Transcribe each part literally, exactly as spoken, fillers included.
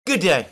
Good day.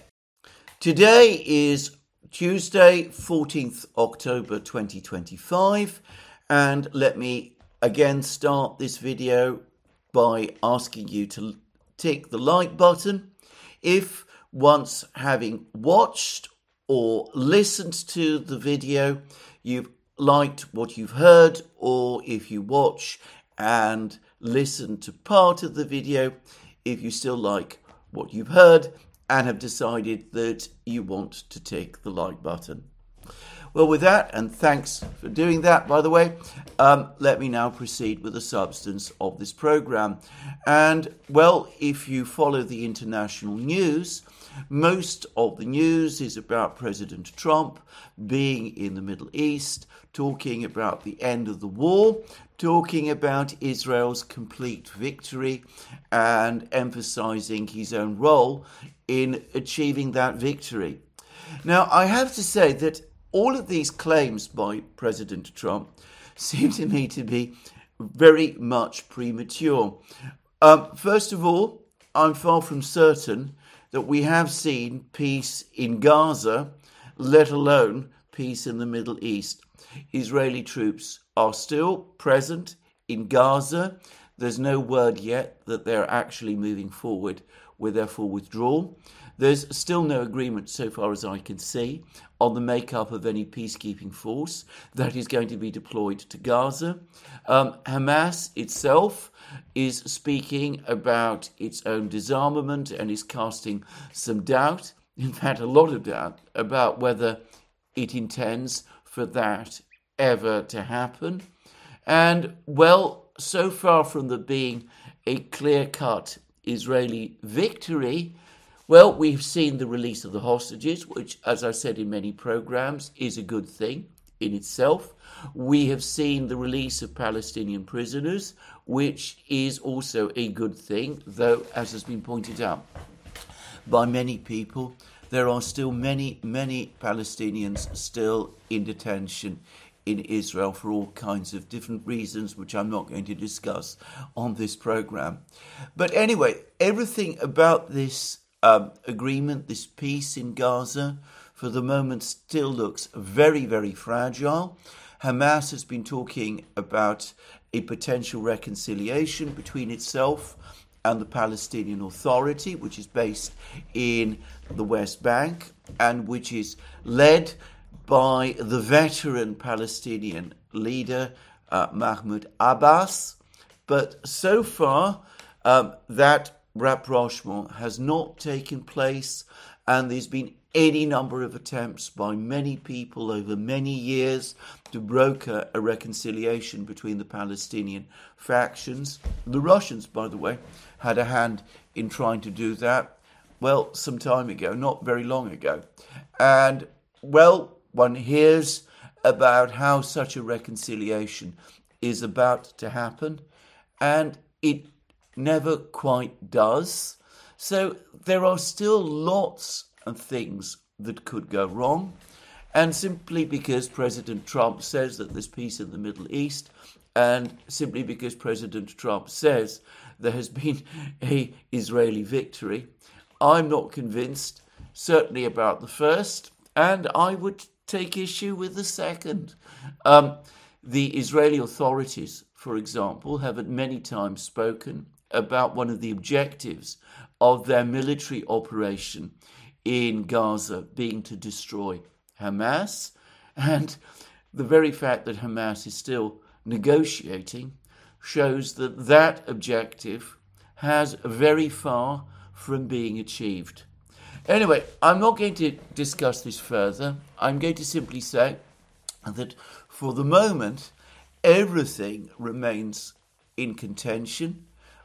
Today is Tuesday, fourteenth October twenty twenty-five, and let me again start this video by asking you to tick the like button if, once having watched or listened to the video, you've liked what you've heard, or if you watch and listen to part of the video, if you still like what you've heard and have decided that you want to tick the like button. Well, with that, and thanks for doing that, by the way, um, let me now proceed with the substance of this program. And, well, if you follow the international news, most of the news is about President Trump being in the Middle East, talking about the end of the war, talking about Israel's complete victory, and emphasizing his own role in achieving that victory. Now, I have to say that all of these claims by President Trump seem to me to be very much premature. Um, first of all, I'm far from certain that we have seen peace in Gaza, let alone peace in the Middle East. Israeli troops are still present in Gaza. There's no word yet that they're actually moving forward with their full withdrawal. There's still no agreement, so far as I can see, on the makeup of any peacekeeping force that is going to be deployed to Gaza. Um, Hamas itself is speaking about its own disarmament and is casting some doubt, in fact a lot of doubt, about whether it intends for that ever to happen. And, well, so far from there being a clear-cut Israeli victory, well, we've seen the release of the hostages, which, as I said in many programs, is a good thing in itself. We have seen the release of Palestinian prisoners, which is also a good thing, though, as has been pointed out by many people, there are still many, many Palestinians still in detention in Israel for all kinds of different reasons, which I'm not going to discuss on this program. But anyway, everything about this um, agreement, this peace in Gaza, for the moment still looks very, very fragile. Hamas has been talking about a potential reconciliation between itself and the Palestinian Authority, which is based in the West Bank and which is led by the veteran Palestinian leader, uh, Mahmoud Abbas. But so far, um, that rapprochement has not taken place, and there's been any number of attempts by many people over many years to broker a reconciliation between the Palestinian factions. The Russians, by the way, had a hand in trying to do that, well, some time ago, not very long ago. And, well, one hears about how such a reconciliation is about to happen, and it never quite does. So there are still lots of things that could go wrong, and simply because President Trump says that there's peace in the Middle East, and simply because President Trump says there has been a Israeli victory, I'm not convinced, certainly about the first, and I would take issue with the second. Um, the Israeli authorities, for example, have at many times spoken about one of the objectives of their military operation in Gaza being to destroy Hamas. And the very fact that Hamas is still negotiating shows that that objective has very far from being achieved. Anyway, I'm not going to discuss this further. I'm going to simply say that for the moment, everything remains in contention.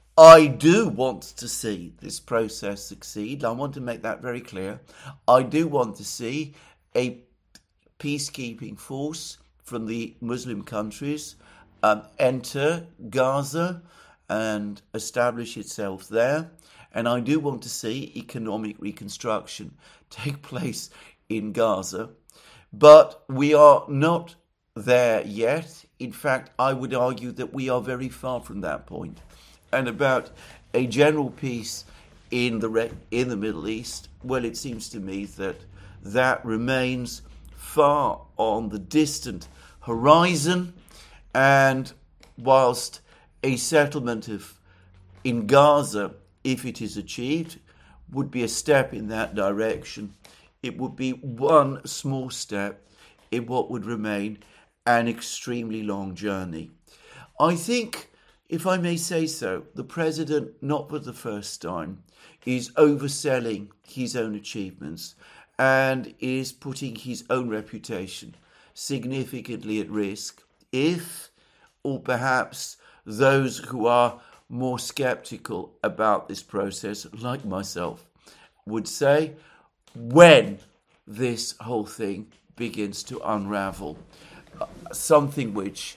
I do want to see this process succeed. I want to make that very clear. I do want to see a peacekeeping force from the Muslim countries um, enter Gaza and establish itself there. And I do want to see economic reconstruction take place in Gaza. But we are not there yet. In fact, I would argue that we are very far from that point. And about a general peace in the re- in the Middle East, well, it seems to me that that remains far on the distant horizon, and whilst a settlement of in Gaza, if it is achieved, would be a step in that direction, it would be one small step in what would remain an extremely long journey. I think, if I may say so, the president, not for the first time, is overselling his own achievements and is putting his own reputation significantly at risk if, or perhaps those who are more skeptical about this process, like myself, would say, when this whole thing begins to unravel, something which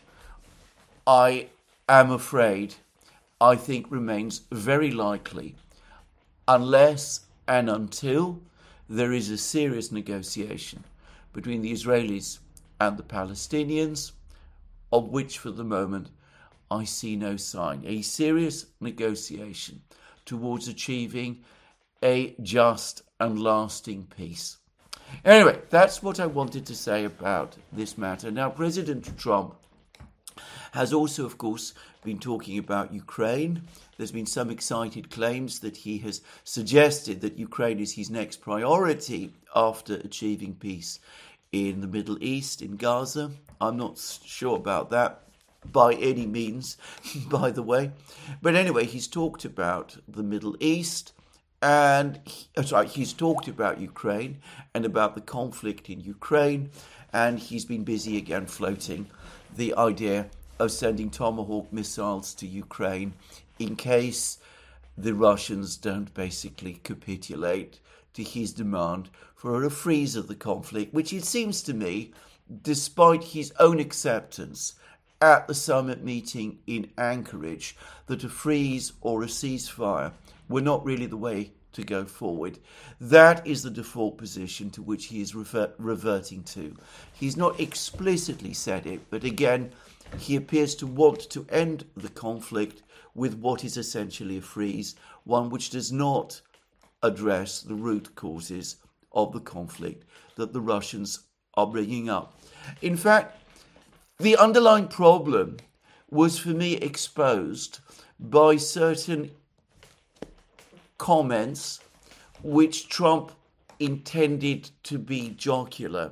I am afraid I think remains very likely unless and until there is a serious negotiation between the Israelis and the Palestinians, of which for the moment I see no sign. A serious negotiation towards achieving a just and lasting peace. Anyway, that's what I wanted to say about this matter. Now, President Trump has also, of course, been talking about Ukraine. There's been some excited claims that he has suggested that Ukraine is his next priority after achieving peace in the Middle East, in Gaza. I'm not sure about that by any means, by the way. But anyway, he's talked about the Middle East, and he, sorry, he's talked about Ukraine and about the conflict in Ukraine, and he's been busy again floating the idea of sending Tomahawk missiles to Ukraine in case the Russians don't basically capitulate to his demand for a freeze of the conflict, which it seems to me, despite his own acceptance at the summit meeting in Anchorage, that a freeze or a ceasefire were not really the way to go forward. That is the default position to which he is refer- reverting to. He's not explicitly said it, but again, he appears to want to end the conflict with what is essentially a freeze, one which does not address the root causes of the conflict that the Russians are bringing up. In fact, the underlying problem was for me exposed by certain comments which Trump intended to be jocular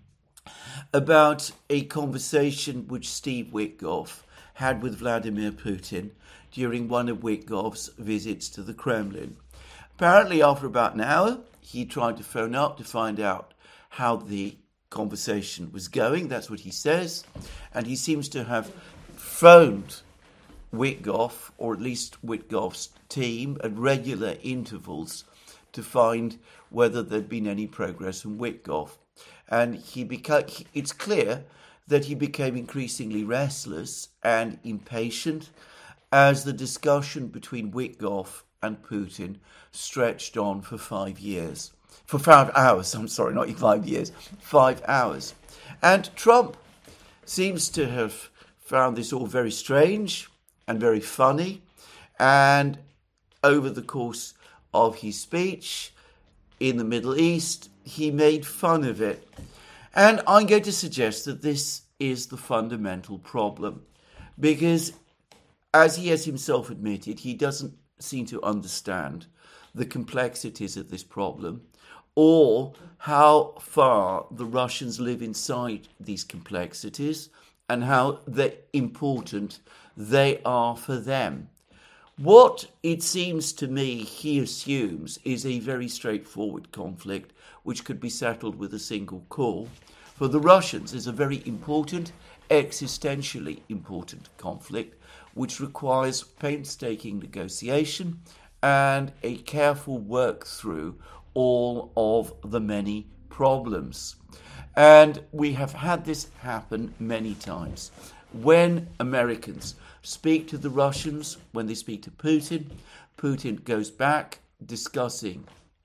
about a conversation which Steve Witkoff had with Vladimir Putin during one of Witkoff's visits to the Kremlin. Apparently, after about an hour, he tried to phone up to find out how the conversation was going. That's what he says. And he seems to have phoned Witkoff, or at least Witkoff's team, at regular intervals to find whether there'd been any progress from Witkoff. And he became, it's clear that he became increasingly restless and impatient as the discussion between Witkoff and Putin stretched on for five years. For five hours, I'm sorry, not five years, five hours. And Trump seems to have found this all very strange and very funny. And over the course of his speech in the Middle East, he made fun of it. And I'm going to suggest that this is the fundamental problem, because as he has himself admitted, he doesn't seem to understand the complexities of this problem or how far the Russians live inside these complexities and how they're important they are for them. What it seems to me he assumes is a very straightforward conflict which could be settled with a single call. For the Russians, is a very important, existentially important conflict which requires painstaking negotiation and a careful work through all of the many problems. And we have had this happen many times. When Americans speak to the Russians, when they speak to Putin, Putin goes back discussing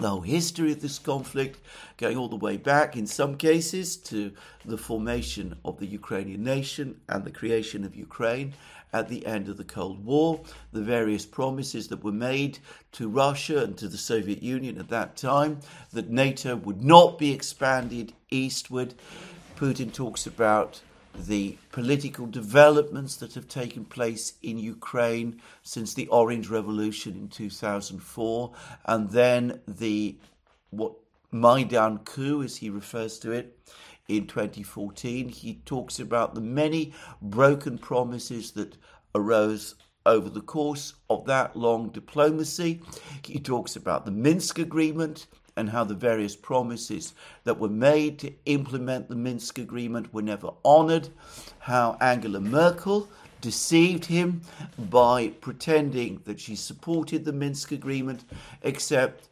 the whole history of this conflict, going all the way back, in some cases, to the formation of the Ukrainian nation and the creation of Ukraine at the end of the Cold War, the various promises that were made to Russia and to the Soviet Union at that time, that NATO would not be expanded eastward. Putin talks about the political developments that have taken place in Ukraine since the Orange Revolution in two thousand four, and then the what Maidan coup, as he refers to it, in twenty fourteen. He talks about the many broken promises that arose over the course of that long diplomacy. He talks about the Minsk Agreement and how the various promises that were made to implement the Minsk Agreement were never honoured, how Angela Merkel deceived him by pretending that she supported the Minsk Agreement, except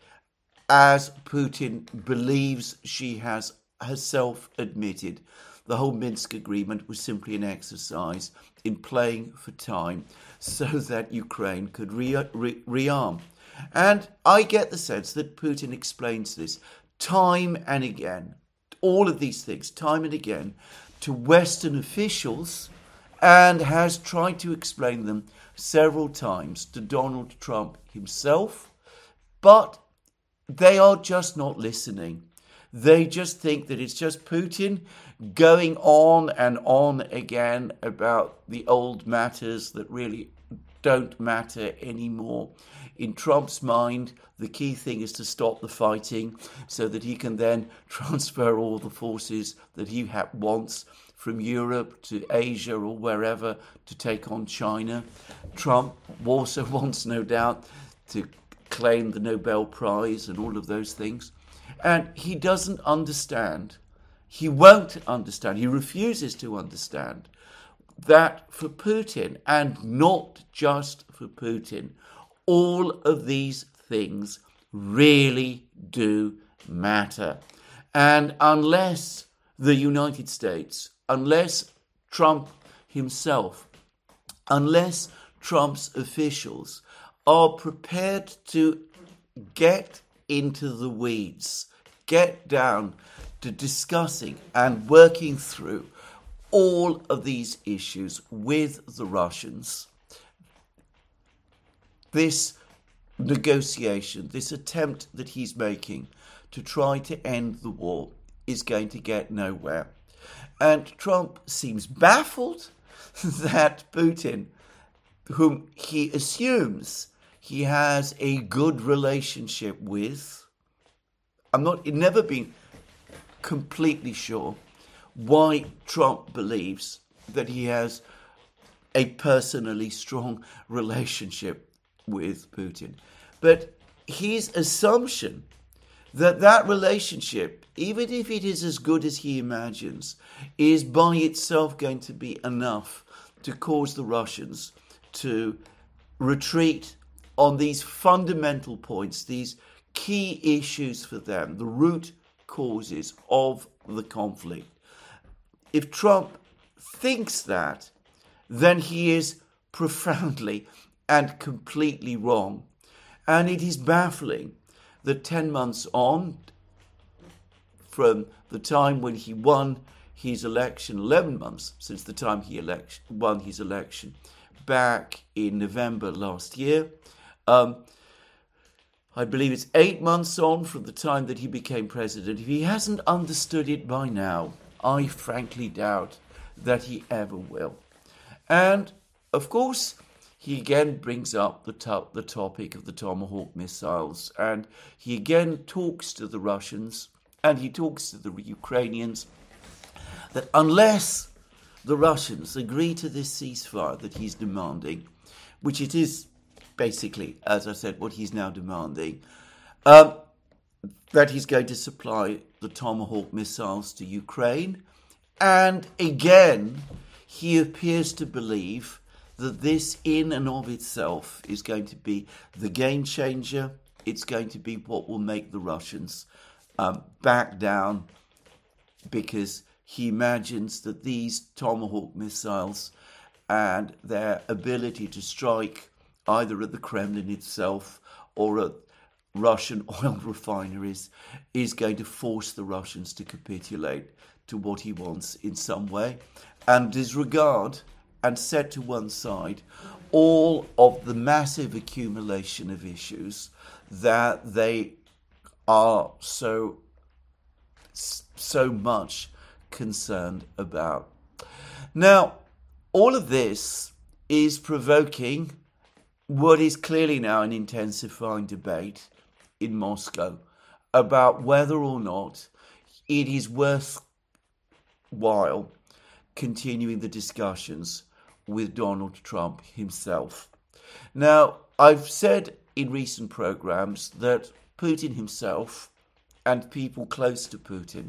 as Putin believes she has herself admitted, the whole Minsk Agreement was simply an exercise in playing for time so that Ukraine could re- re- rearm. And I get the sense that Putin explains this time and again, all of these things, time and again, to Western officials, and has tried to explain them several times to Donald Trump himself, but they are just not listening. They just think that it's just Putin going on and on again about the old matters that really don't matter anymore. In Trump's mind, the key thing is to stop the fighting so that he can then transfer all the forces that he ha- wants from Europe to Asia or wherever to take on China. Trump also wants, no doubt, to claim the Nobel Prize and all of those things. And he doesn't understand, he won't understand, he refuses to understand that for Putin, and not just for Putin, all of these things really do matter. And unless the United States, unless Trump himself, unless Trump's officials are prepared to get into the weeds, get down to discussing and working through all of these issues with the Russians, this negotiation, this attempt that he's making to try to end the war is going to get nowhere. And Trump seems baffled that Putin, whom he assumes he has a good relationship with, I'm not, I've never been completely sure why Trump believes that he has a personally strong relationship with Putin. But his assumption that that relationship, even if it is as good as he imagines, is by itself going to be enough to cause the Russians to retreat on these fundamental points, these key issues for them, the root causes of the conflict. If Trump thinks that, then he is profoundly and completely wrong. And it is baffling that ten months on, from the time when he won his election, eleven months since the time he elect, won his election, back in November last year, um, I believe it's eight months on from the time that he became president. If he hasn't understood it by now, I frankly doubt that he ever will. And, of course, he again brings up the, to- the topic of the Tomahawk missiles, and he again talks to the Russians, and he talks to the Ukrainians, that unless the Russians agree to this ceasefire that he's demanding, which it is basically, as I said, what he's now demanding, um, that he's going to supply the Tomahawk missiles to Ukraine. And again, he appears to believe that this in and of itself is going to be the game changer. It's going to be what will make the Russians um, back down, because he imagines that these Tomahawk missiles and their ability to strike either at the Kremlin itself or at Russian oil refineries is going to force the Russians to capitulate to what he wants in some way, and disregard and set to one side all of the massive accumulation of issues that they are so so much concerned about. Now, all of this is provoking what is clearly now an intensifying debate in Moscow about whether or not it is worthwhile continuing the discussions with Donald Trump himself. Now, I've said in recent programs that Putin himself and people close to Putin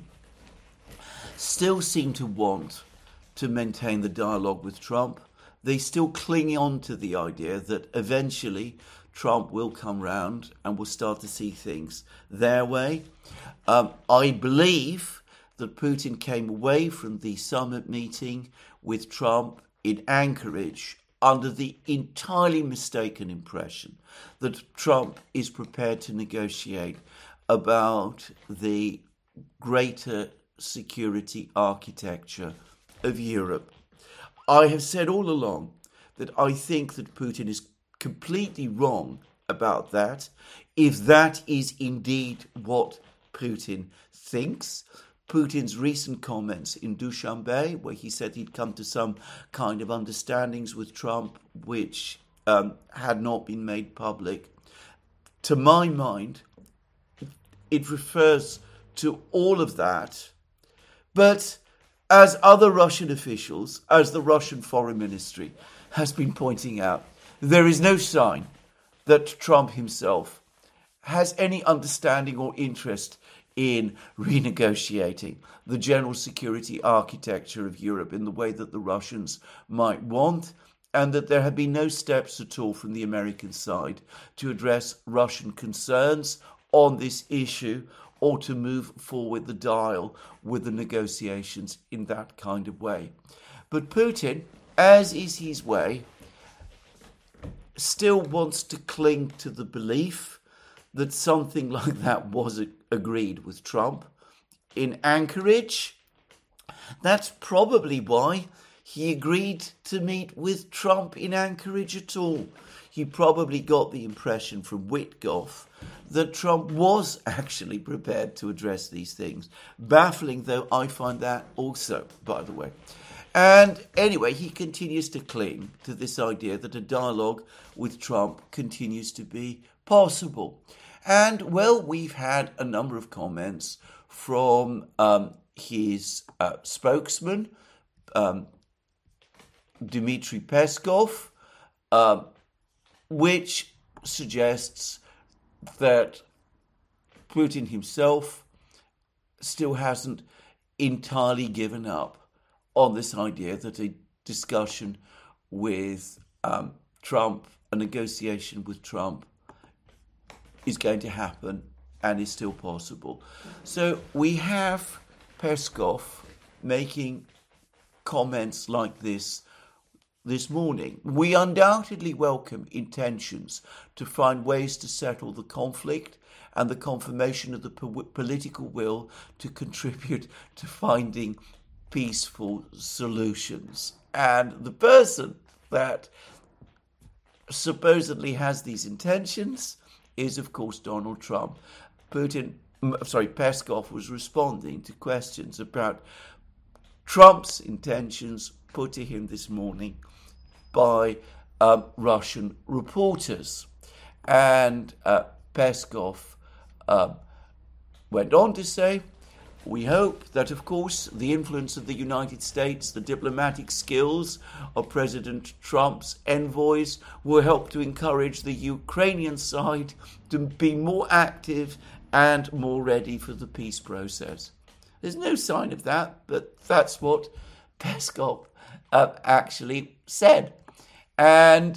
still seem to want to maintain the dialogue with Trump. They still cling on to the idea that eventually Trump will come round and will start to see things their way. Um, I believe that Putin came away from the summit meeting with Trump in Anchorage under the entirely mistaken impression that Trump is prepared to negotiate about the greater security architecture of Europe. I have said all along that I think that Putin is completely wrong about that, if that is indeed what Putin thinks. Putin's recent comments in Dushanbe, where he said he'd come to some kind of understandings with Trump, which um, had not been made public, to my mind, it refers to all of that. But as other Russian officials, as the Russian Foreign Ministry has been pointing out, there is no sign that Trump himself has any understanding or interest in renegotiating the general security architecture of Europe in the way that the Russians might want, and that there have been no steps at all from the American side to address Russian concerns on this issue or to move forward the dial with the negotiations in that kind of way. But Putin, as is his way, still wants to cling to the belief that something like that was agreed with Trump in Anchorage. That's probably why he agreed to meet with Trump in Anchorage at all. He probably got the impression from Witkoff that Trump was actually prepared to address these things. Baffling though I find that also, by the way. And anyway, he continues to cling to this idea that a dialogue with Trump continues to be possible. And, well, we've had a number of comments from um, his uh, spokesman, um, Dmitry Peskov, uh, which suggests that Putin himself still hasn't entirely given up on this idea that a discussion with um, Trump, a negotiation with Trump, is going to happen and is still possible. So we have Peskov making comments like this this morning. We undoubtedly welcome intentions to find ways to settle the conflict and the confirmation of the po- political will to contribute to finding peaceful solutions. And the person that supposedly has these intentions is, of course, Donald Trump. Putin, sorry, Peskov was responding to questions about Trump's intentions put to him this morning by um, Russian reporters. And uh, Peskov uh, went on to say, we hope that, of course, the influence of the United States, the diplomatic skills of President Trump's envoys will help to encourage the Ukrainian side to be more active and more ready for the peace process. There's no sign of that, but that's what Peskov uh, actually said. And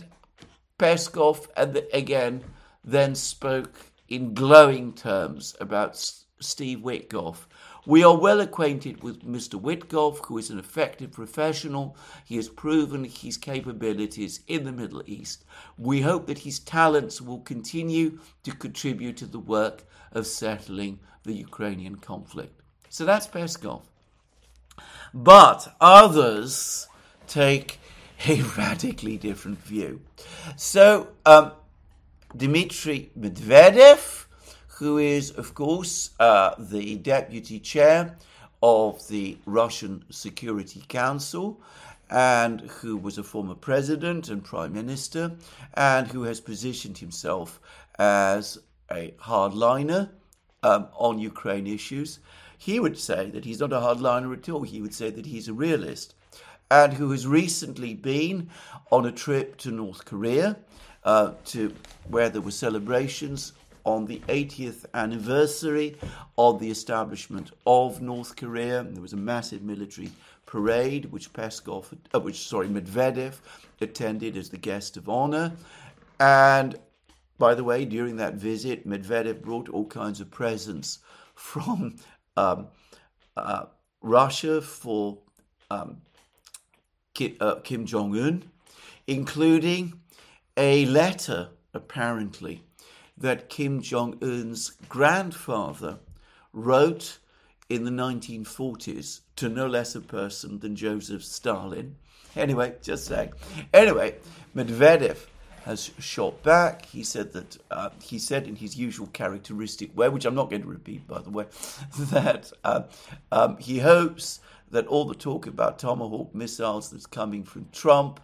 Peskov, again, then spoke in glowing terms about Steve Witkoff. We are well acquainted with Mister Witkoff, who is an effective professional. He has proven his capabilities in the Middle East. We hope that his talents will continue to contribute to the work of settling the Ukrainian conflict. So that's Peskov. But others take a radically different view. So um, Dmitry Medvedev, who is, of course, uh, the deputy chair of the Russian Security Council, and who was a former president and prime minister, and who has positioned himself as a hardliner um, on Ukraine issues. He would say that he's not a hardliner at all. He would say that he's a realist, and who has recently been on a trip to North Korea, uh, to where there were celebrations on the eightieth anniversary of the establishment of North Korea. There was a massive military parade, which Peskov, uh, which sorry, Medvedev attended as the guest of honor. And by the way, during that visit, Medvedev brought all kinds of presents from um, uh, Russia for um, Kim, uh, Kim Jong-un, including a letter, apparently, that Kim Jong-un's grandfather wrote in the nineteen forties to no less a person than Joseph Stalin. Anyway, just saying. Anyway, Medvedev has shot back. He said that uh, he said in his usual characteristic way, which I'm not going to repeat, by the way, that uh, um, he hopes that all the talk about Tomahawk missiles that's coming from Trump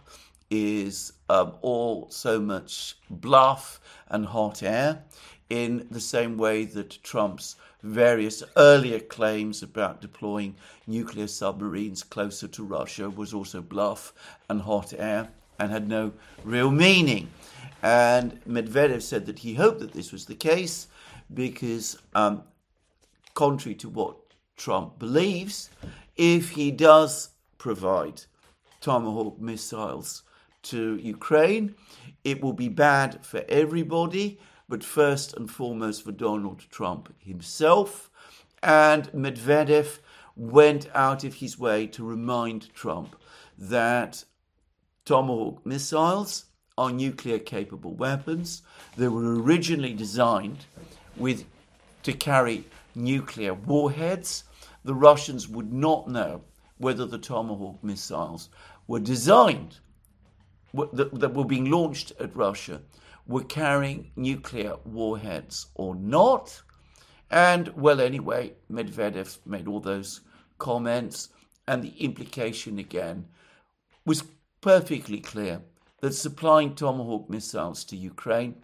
is um, all so much bluff and hot air, in the same way that Trump's various earlier claims about deploying nuclear submarines closer to Russia was also bluff and hot air and had no real meaning. And Medvedev said that he hoped that this was the case because, um, contrary to what Trump believes, if he does provide Tomahawk missiles to Ukraine, it will be bad for everybody, but first and foremost for Donald Trump himself. And Medvedev went out of his way to remind Trump that Tomahawk missiles are nuclear-capable weapons. They were originally designed with to carry nuclear warheads. The Russians would not know whether the Tomahawk missiles were designed that, that were being launched at Russia were carrying nuclear warheads or not. And, well, anyway, Medvedev made all those comments, and the implication again was perfectly clear that supplying Tomahawk missiles to Ukraine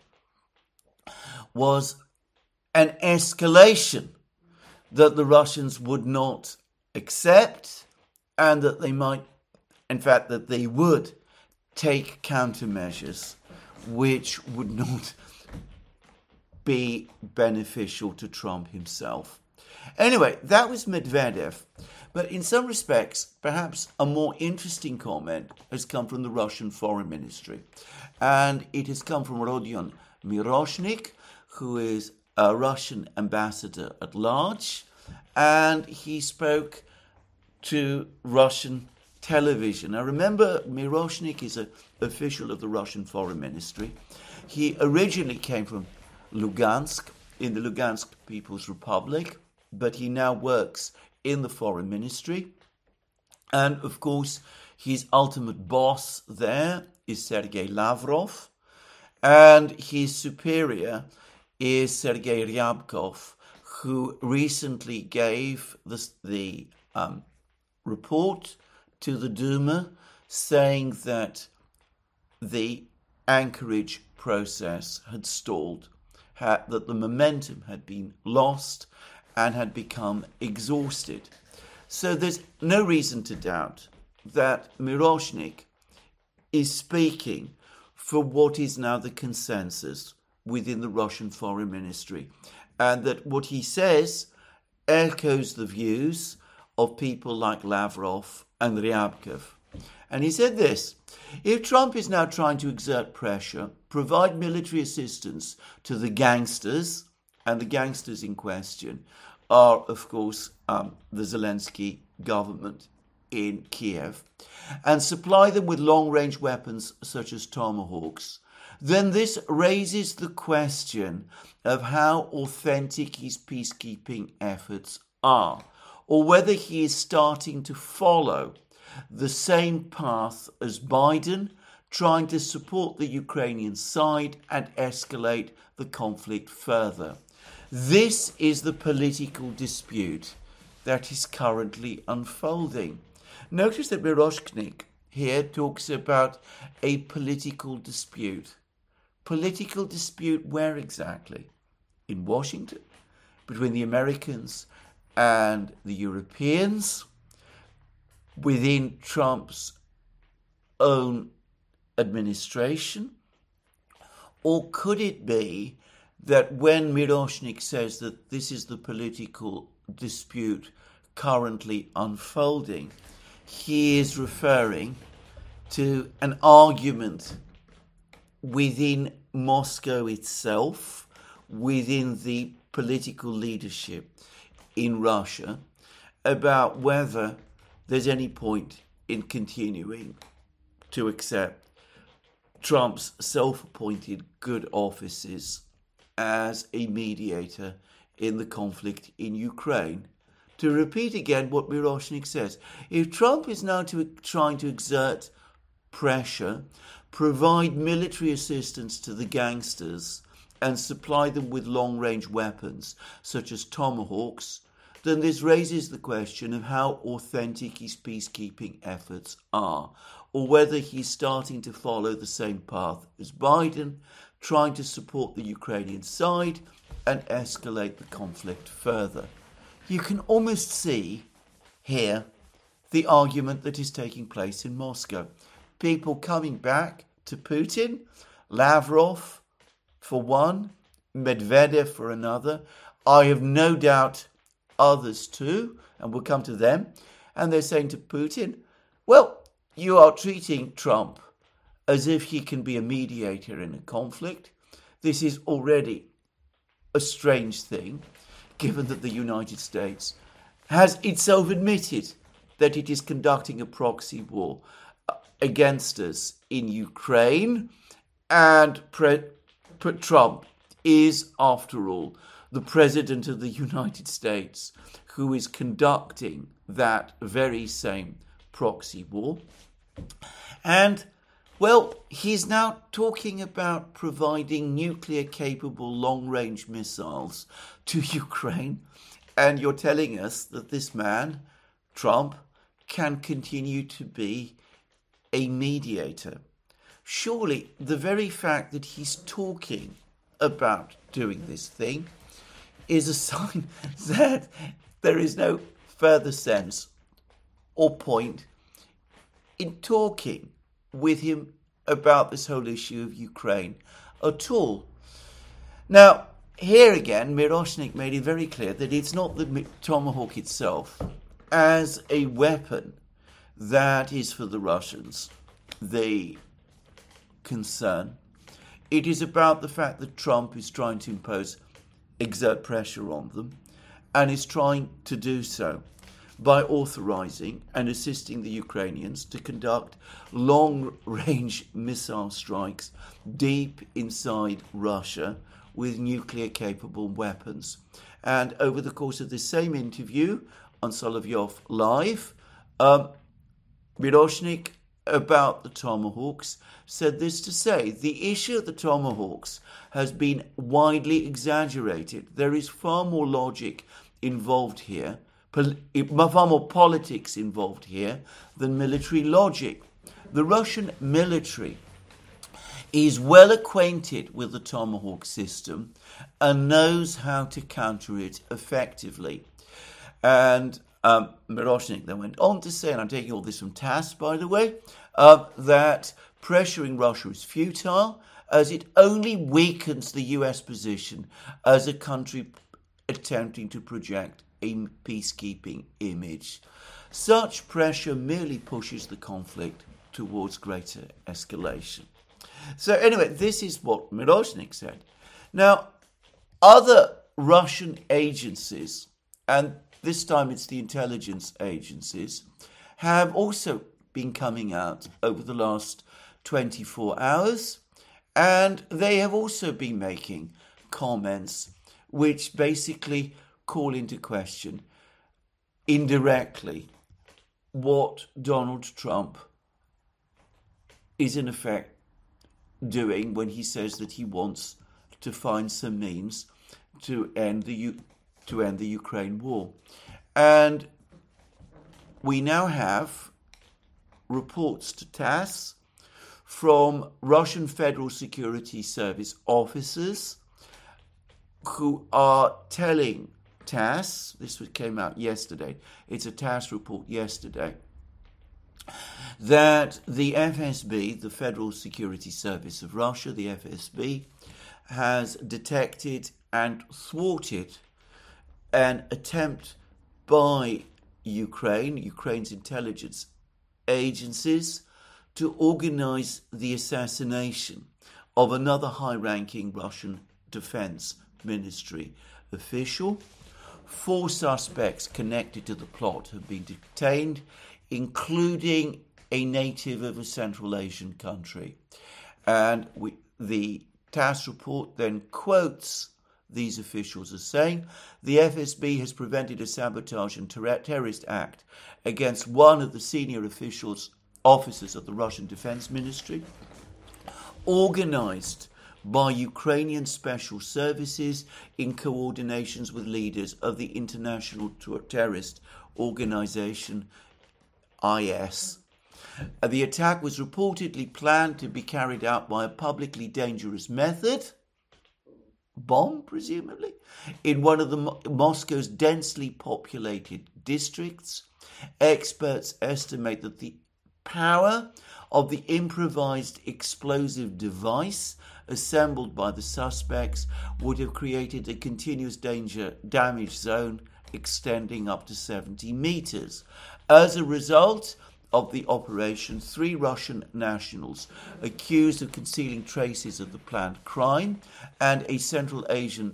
was an escalation that the Russians would not accept, and that they might, in fact, that they would take countermeasures which would not be beneficial to Trump himself. Anyway, that was Medvedev. But in some respects, perhaps a more interesting comment has come from the Russian Foreign Ministry. And it has come from Rodion Miroshnik, who is a Russian ambassador at large. And he spoke to Russian television. Now remember, Miroshnik is an official of the Russian Foreign Ministry. He originally came from Lugansk, in the Lugansk People's Republic, but he now works in the Foreign Ministry. And of course, his ultimate boss there is Sergei Lavrov, and his superior is Sergei Ryabkov, who recently gave the, the um, report to the Duma saying that the Anchorage process had stalled, had, that the momentum had been lost and had become exhausted. So there's no reason to doubt that Miroshnik is speaking for what is now the consensus within the Russian Foreign Ministry, and that what he says echoes the views of people like Lavrov and Ryabkov. And he said this: if Trump is now trying to exert pressure, provide military assistance to the gangsters and the gangsters in question are, of course, um, the Zelensky government in Kiev, and supply them with long-range weapons such as Tomahawks, then this raises the question of how authentic his peacekeeping efforts are, or whether he is starting to follow the same path as Biden, trying to support the Ukrainian side and escalate the conflict further. This is the political dispute that is currently unfolding. Notice that Miroshnik here talks about a political dispute. Political dispute where exactly? In Washington? Between the Americans and the Europeans? Within Trump's own administration? Or could it be that when Miroshnik says that this is the political dispute currently unfolding, he is referring to an argument within Moscow itself, within the political leadership in Russia, about whether there's any point in continuing to accept Trump's self-appointed good offices as a mediator in the conflict in Ukraine. To repeat again what Miroshnik says, if Trump is now to, trying to exert pressure, provide military assistance to the gangsters, and supply them with long-range weapons, such as Tomahawks, then this raises the question of how authentic his peacekeeping efforts are, or whether he's starting to follow the same path as Biden, trying to support the Ukrainian side and escalate the conflict further. You can almost see here the argument that is taking place in Moscow. People coming back to Putin, Lavrov for one, Medvedev for another. I have no doubt others too, and we'll come to them. And they're saying to Putin, well, you are treating Trump as if he can be a mediator in a conflict. This is already a strange thing, given that the United States has itself admitted that it is conducting a proxy war against us in Ukraine, and Pre- Pre- Trump is, after all, the President of the United States who is conducting that very same proxy war. And, well, he's now talking about providing nuclear-capable long-range missiles to Ukraine, and you're telling us that this man, Trump, can continue to be a mediator. Surely the very fact that he's talking about doing this thing is a sign that there is no further sense or point in talking with him about this whole issue of Ukraine at all. Now, here again, Miroshnik made it very clear that it's not the Tomahawk itself as a weapon that is for the Russians the concern. It is about the fact that Trump is trying to impose, exert pressure on them, and is trying to do so by authorizing and assisting the Ukrainians to conduct long-range missile strikes deep inside Russia with nuclear-capable weapons. And over the course of this same interview on Solovyov Live, um, Miroshnik, about the Tomahawks, said this to say, the issue of the Tomahawks has been widely exaggerated. There is far more logic involved here, far more politics involved here than military logic. The Russian military is well acquainted with the Tomahawk system and knows how to counter it effectively. And um, Miroshnik then went on to say, and I'm taking all this from TASS, by the way, uh, that pressuring Russia is futile, as it only weakens the U S position as a country attempting to project a peacekeeping image. Such pressure merely pushes the conflict towards greater escalation. So anyway, this is what Miroshnik said. Now, other Russian agencies, and this time it's the intelligence agencies, have also been coming out over the last twenty-four hours, and they have also been making comments which basically call into question indirectly what Donald Trump is in effect doing when he says that he wants to find some means to end the U- to end the Ukraine war. And we now have reports to TASS from Russian Federal Security Service officers who are telling TASS, this came out yesterday, it's a TASS report yesterday, that the F S B, the Federal Security Service of Russia, the F S B, has detected and thwarted an attempt by Ukraine, Ukraine's intelligence agencies, to organize the assassination of another high-ranking Russian Defense Ministry official. Four suspects connected to the plot have been detained, including a native of a Central Asian country. And we, the TASS report then quotes these officials as saying, the F S B has prevented a sabotage and ter- terrorist act against one of the senior officials, officers of the Russian Defense Ministry, organized by Ukrainian special services in coordinations with leaders of the international terrorist organization I S. The attack was reportedly planned to be carried out by a publicly dangerous method, bomb presumably, in one of the Mo- Moscow's densely populated districts. Experts estimate that the power of the improvised explosive device assembled by the suspects would have created a continuous danger damage zone extending up to seventy meters. As a result of the operation, three Russian nationals accused of concealing traces of the planned crime and a Central Asian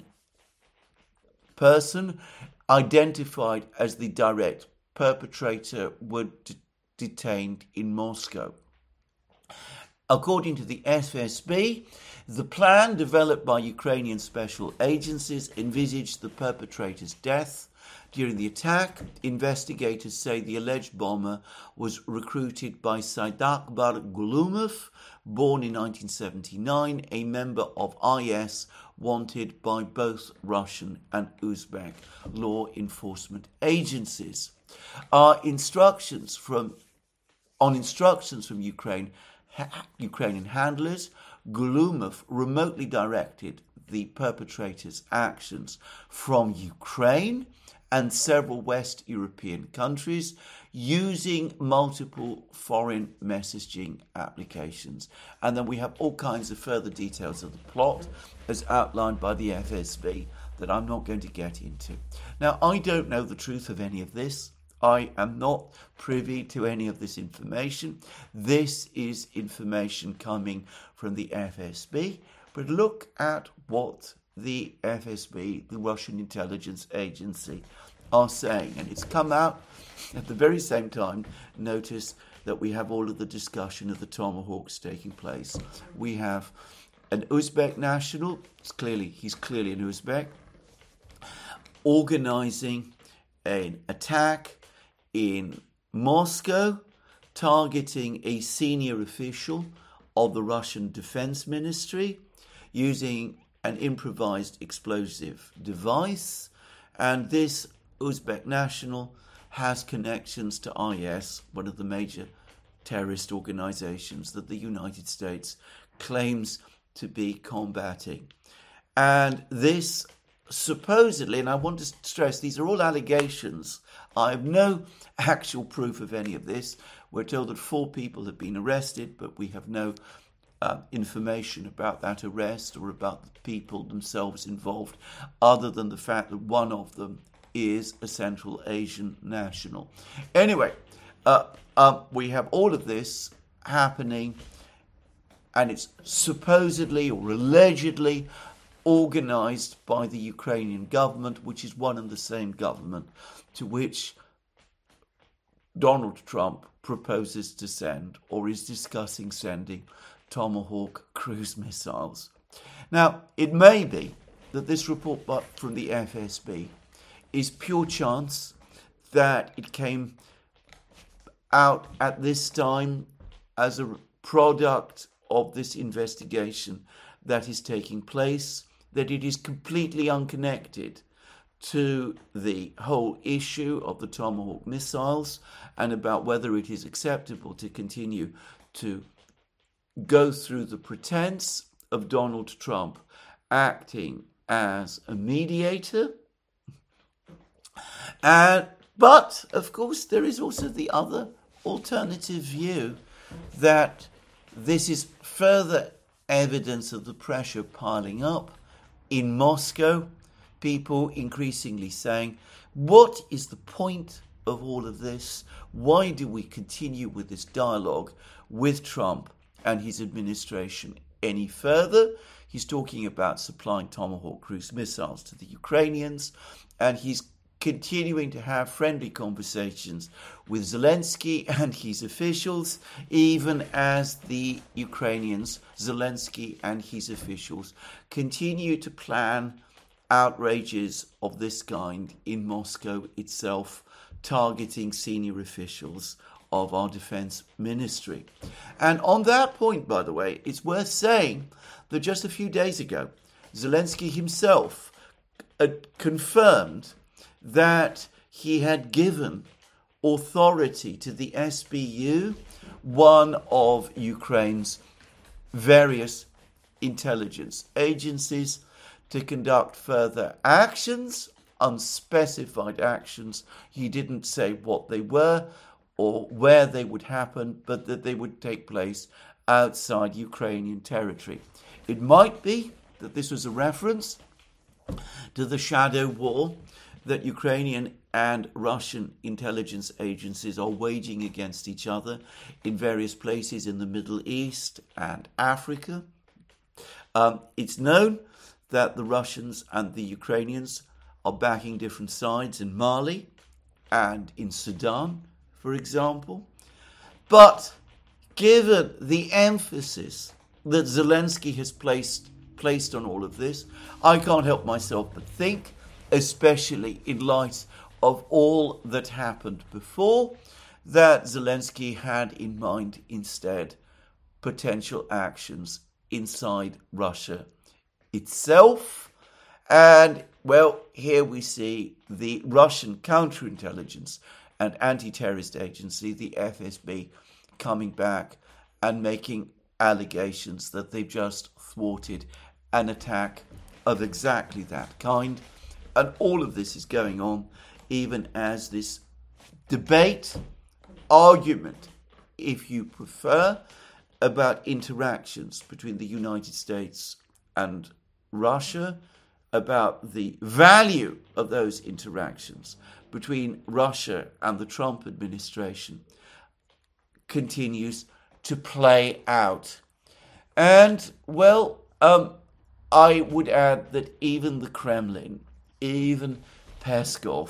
person identified as the direct perpetrator were d- detained in Moscow. According to the F S B, the plan developed by Ukrainian special agencies envisaged the perpetrator's death. During the attack, investigators say the alleged bomber was recruited by Saidakbar Gulumov, born in nineteen seventy-nine, a member of I S wanted by both Russian and Uzbek law enforcement agencies. Our instructions from, on instructions from Ukraine, ha, Ukrainian handlers, Gulumov remotely directed the perpetrator's actions from Ukraine and several West European countries using multiple foreign messaging applications. And then we have all kinds of further details of the plot as outlined by the F S B that I'm not going to get into. Now, I don't know the truth of any of this. I am not privy to any of this information. This is information coming from the F S B. But look at what the F S B, the Russian intelligence agency, are saying. And it's come out at the very same time. Notice that we have all of the discussion of the Tomahawks taking place. We have an Uzbek national, it's clearly, he's clearly an Uzbek, organizing an attack in Moscow, targeting a senior official of the Russian Defense Ministry, using an improvised explosive device. And this Uzbek national has connections to I S, one of the major terrorist organizations that the United States claims to be combating. And this supposedly, and I want to stress, these are all allegations. I have no actual proof of any of this. We're told that four people have been arrested, but we have no uh, information about that arrest or about the people themselves involved, other than the fact that one of them is a Central Asian national. Anyway, uh, uh, we have all of this happening, and it's supposedly or allegedly organized by the Ukrainian government, which is one and the same government to which Donald Trump proposes to send or is discussing sending Tomahawk cruise missiles. Now, it may be that this report from the F S B is pure chance, that it came out at this time as a product of this investigation that is taking place, that it is completely unconnected to the whole issue of the Tomahawk missiles and about whether it is acceptable to continue to go through the pretense of Donald Trump acting as a mediator. And, but, of course, there is also the other alternative view that this is further evidence of the pressure piling up in Moscow. People increasingly saying, what is the point of all of this? Why do we continue with this dialogue with Trump and his administration any further? He's talking about supplying Tomahawk cruise missiles to the Ukrainians, and he's continuing to have friendly conversations with Zelensky and his officials, even as the Ukrainians, Zelensky and his officials, continue to plan outrages of this kind in Moscow itself, targeting senior officials of our defense ministry. And on that point, by the way, it's worth saying that just a few days ago, Zelensky himself uh, confirmed that he had given authority to the S B U, one of Ukraine's various intelligence agencies, to conduct further actions, unspecified actions. He didn't say what they were or where they would happen, but that they would take place outside Ukrainian territory. It might be that this was a reference to the shadow war that Ukrainian and Russian intelligence agencies are waging against each other in various places in the Middle East and Africa. Um, it's known that the Russians and the Ukrainians are backing different sides in Mali and in Sudan, for example. But given the emphasis that Zelensky has placed, placed on all of this, I can't help myself but think, especially in light of all that happened before, that Zelensky had in mind instead potential actions inside Russia itself. And, well, here we see the Russian counterintelligence and anti-terrorist agency, the F S B, coming back and making allegations that they've just thwarted an attack of exactly that kind. And all of this is going on even as this debate, argument, if you prefer, about interactions between the United States and Russia, about the value of those interactions between Russia and the Trump administration, continues to play out. And, well, um, I would add that even the Kremlin, even Peskov,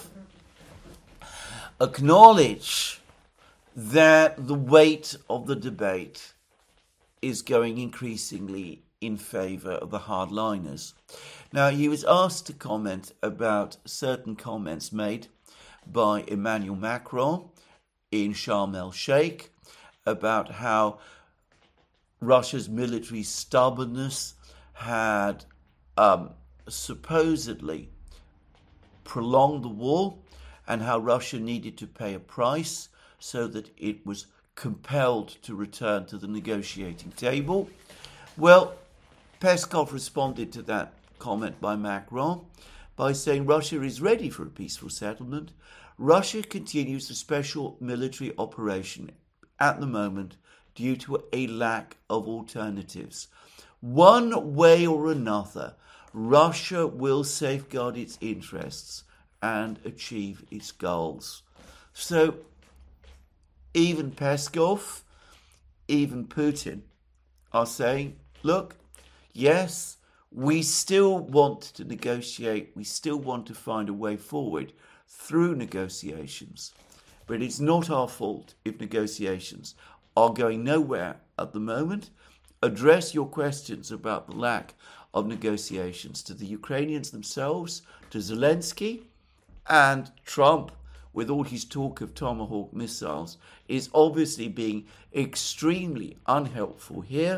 acknowledge that the weight of the debate is going increasingly in favour of the hardliners. Now, he was asked to comment about certain comments made by Emmanuel Macron in Sharm el-Sheikh about how Russia's military stubbornness had um, supposedly prolonged the war and how Russia needed to pay a price so that it was compelled to return to the negotiating table. Well, Peskov responded to that comment by Macron by saying Russia is ready for a peaceful settlement. Russia continues a special military operation at the moment due to a lack of alternatives. One way or another, Russia will safeguard its interests and achieve its goals. So even Peskov, even Putin are saying, look, yes, We still want to negotiate. We still want to find a way forward through negotiations. But it's not our fault if negotiations are going nowhere at the moment. Address your questions about the lack of negotiations to the Ukrainians themselves, to Zelensky, and Trump, with all his talk of Tomahawk missiles, is obviously being extremely unhelpful here.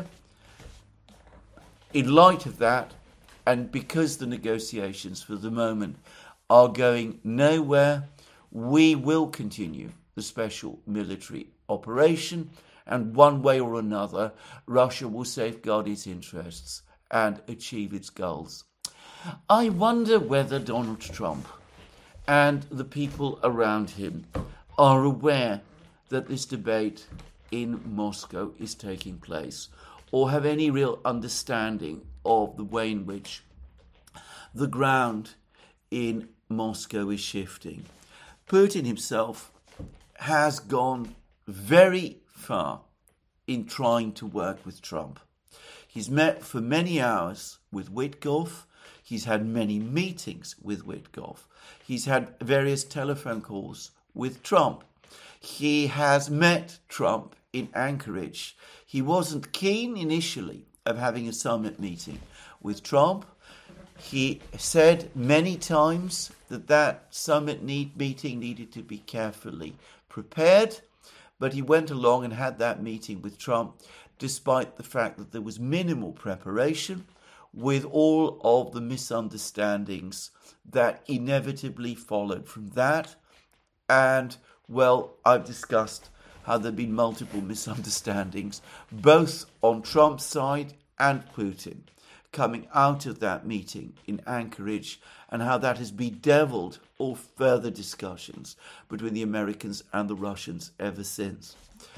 In light of that, and because the negotiations for the moment are going nowhere, we will continue the special military operation, and one way or another, Russia will safeguard its interests and achieve its goals. I wonder whether Donald Trump and the people around him are aware that this debate in Moscow is taking place, or have any real understanding of the way in which the ground in Moscow is shifting. Putin himself has gone very far in trying to work with Trump. He's met for many hours with Witkoff. He's had many meetings with Witkoff. He's had various telephone calls with Trump. He has met Trump in Anchorage. He wasn't keen initially of having a summit meeting with Trump. He said many times that that summit need, meeting needed to be carefully prepared, but he went along and had that meeting with Trump despite the fact that there was minimal preparation, with all of the misunderstandings that inevitably followed from that. And, well, I've discussed how there have been multiple misunderstandings, both on Trump's side and Putin, coming out of that meeting in Anchorage, and how that has bedeviled all further discussions between the Americans and the Russians ever since.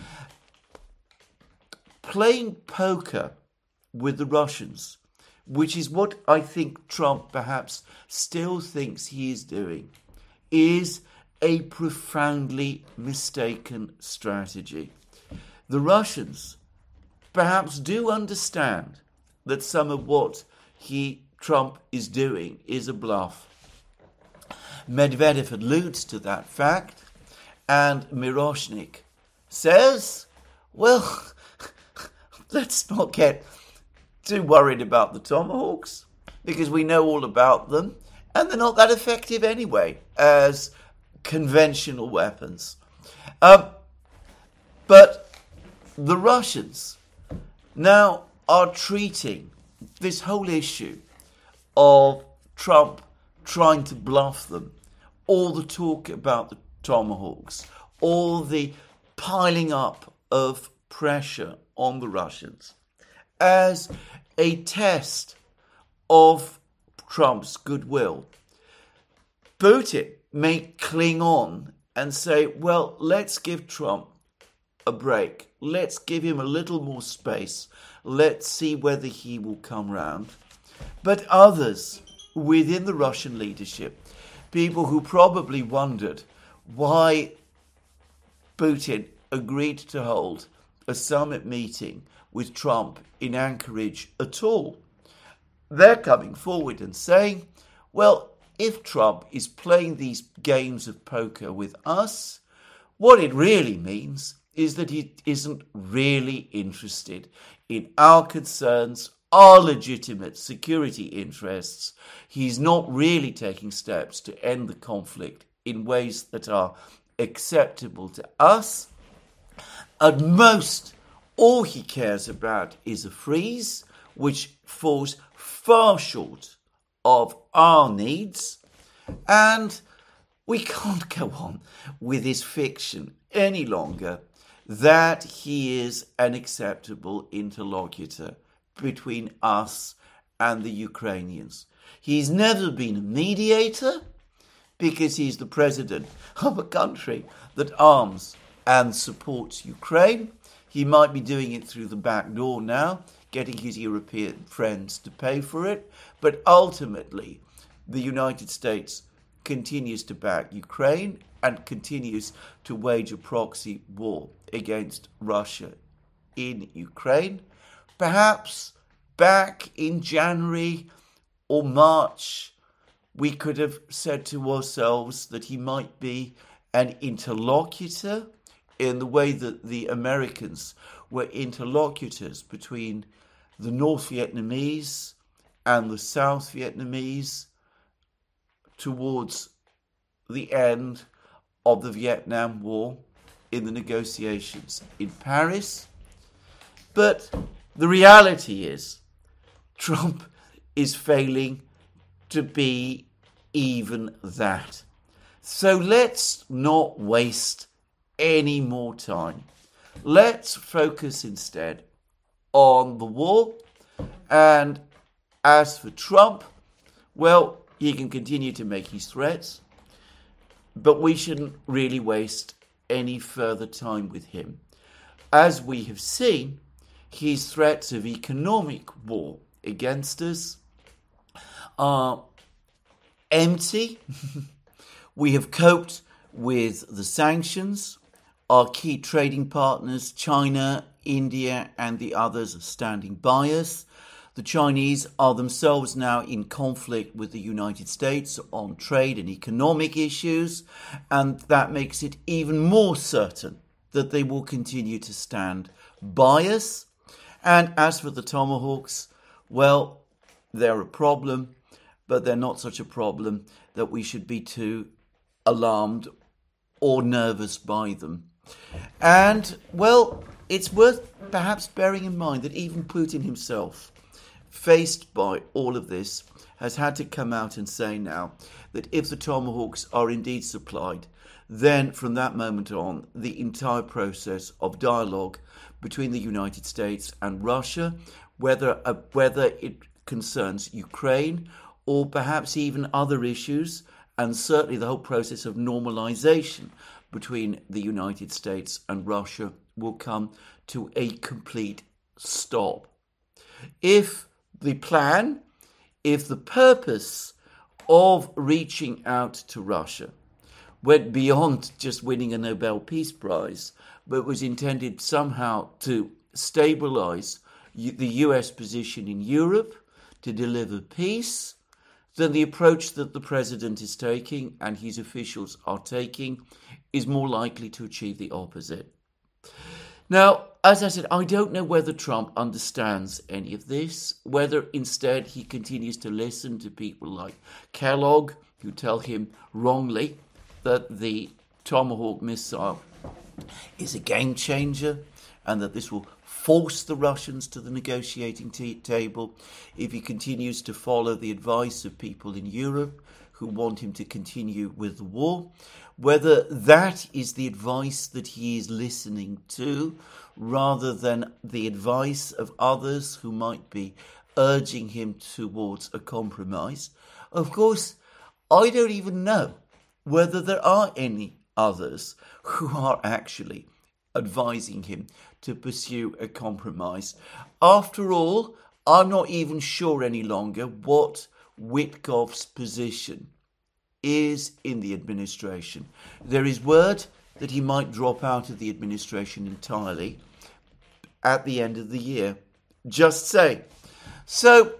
Playing poker with the Russians, which is what I think Trump perhaps still thinks he is doing, is a profoundly mistaken strategy. The Russians perhaps do understand that some of what he, Trump, is doing is a bluff. Medvedev alludes to that fact, and Miroshnik says, well, let's not get too worried about the Tomahawks, because we know all about them, and they're not that effective anyway as conventional weapons. Um, but the Russians now are treating this whole issue of Trump trying to bluff them, all the talk about the Tomahawks, all the piling up of pressure on the Russians, as a test of Trump's goodwill. Putin may cling on and say, well, let's give Trump a break. Let's give him a little more space. Let's see whether he will come round. But others within the Russian leadership, people who probably wondered why Putin agreed to hold a summit meeting with Trump in Anchorage at all, they're coming forward and saying, well, if Trump is playing these games of poker with us, what it really means is that he isn't really interested in our concerns, our legitimate security interests. He's not really taking steps to end the conflict in ways that are acceptable to us. At most, all he cares about is a freeze, which falls far short of our needs, and we can't go on with this fiction any longer that he is an acceptable interlocutor between us and the Ukrainians. He's never been a mediator because he's the president of a country that arms and supports Ukraine. He might be doing it through the back door now, getting his European friends to pay for it, but ultimately the United States continues to back Ukraine and continues to wage a proxy war against Russia in Ukraine. Perhaps back in January or March, we could have said to ourselves that he might be an interlocutor in the way that the Americans were interlocutors between the North Vietnamese and the South Vietnamese towards the end of the Vietnam War in the negotiations in Paris. But the reality is Trump is failing to be even that. So let's not waste any more time. Let's focus instead on the war. And as for Trump, well, he can continue to make his threats, but we shouldn't really waste any further time with him. As we have seen, his threats of economic war against us are empty. We have coped with the sanctions. Our key trading partners, China, India, and the others, are standing by us. The Chinese are themselves now in conflict with the United States on trade and economic issues, and that makes it even more certain that they will continue to stand by us. And as for the Tomahawks, well, they're a problem, but they're not such a problem that we should be too alarmed or nervous by them. And, well, it's worth perhaps bearing in mind that even Putin himself, faced by all of this, has had to come out and say now that if the Tomahawks are indeed supplied, then from that moment on, the entire process of dialogue between the United States and Russia, whether uh, whether it concerns Ukraine or perhaps even other issues, and certainly the whole process of normalization between the United States and Russia, will come to a complete stop. If the plan, if the purpose of reaching out to Russia went beyond just winning a Nobel Peace Prize, but was intended somehow to stabilize the U S position in Europe, to deliver peace, then the approach that the president is taking and his officials are taking is more likely to achieve the opposite. Now, as I said, I don't know whether Trump understands any of this, whether instead he continues to listen to people like Kellogg, who tell him wrongly that the Tomahawk missile is a game changer and that this will force the Russians to the negotiating t- table, if he continues to follow the advice of people in Europe who want him to continue with the war, whether that is the advice that he is listening to rather than the advice of others who might be urging him towards a compromise. Of course, I don't even know whether there are any others who are actually advising him to pursue a compromise. After all, I'm not even sure any longer what Witkoff's position is in the administration. There is word that he might drop out of the administration entirely at the end of the year. Just say. So,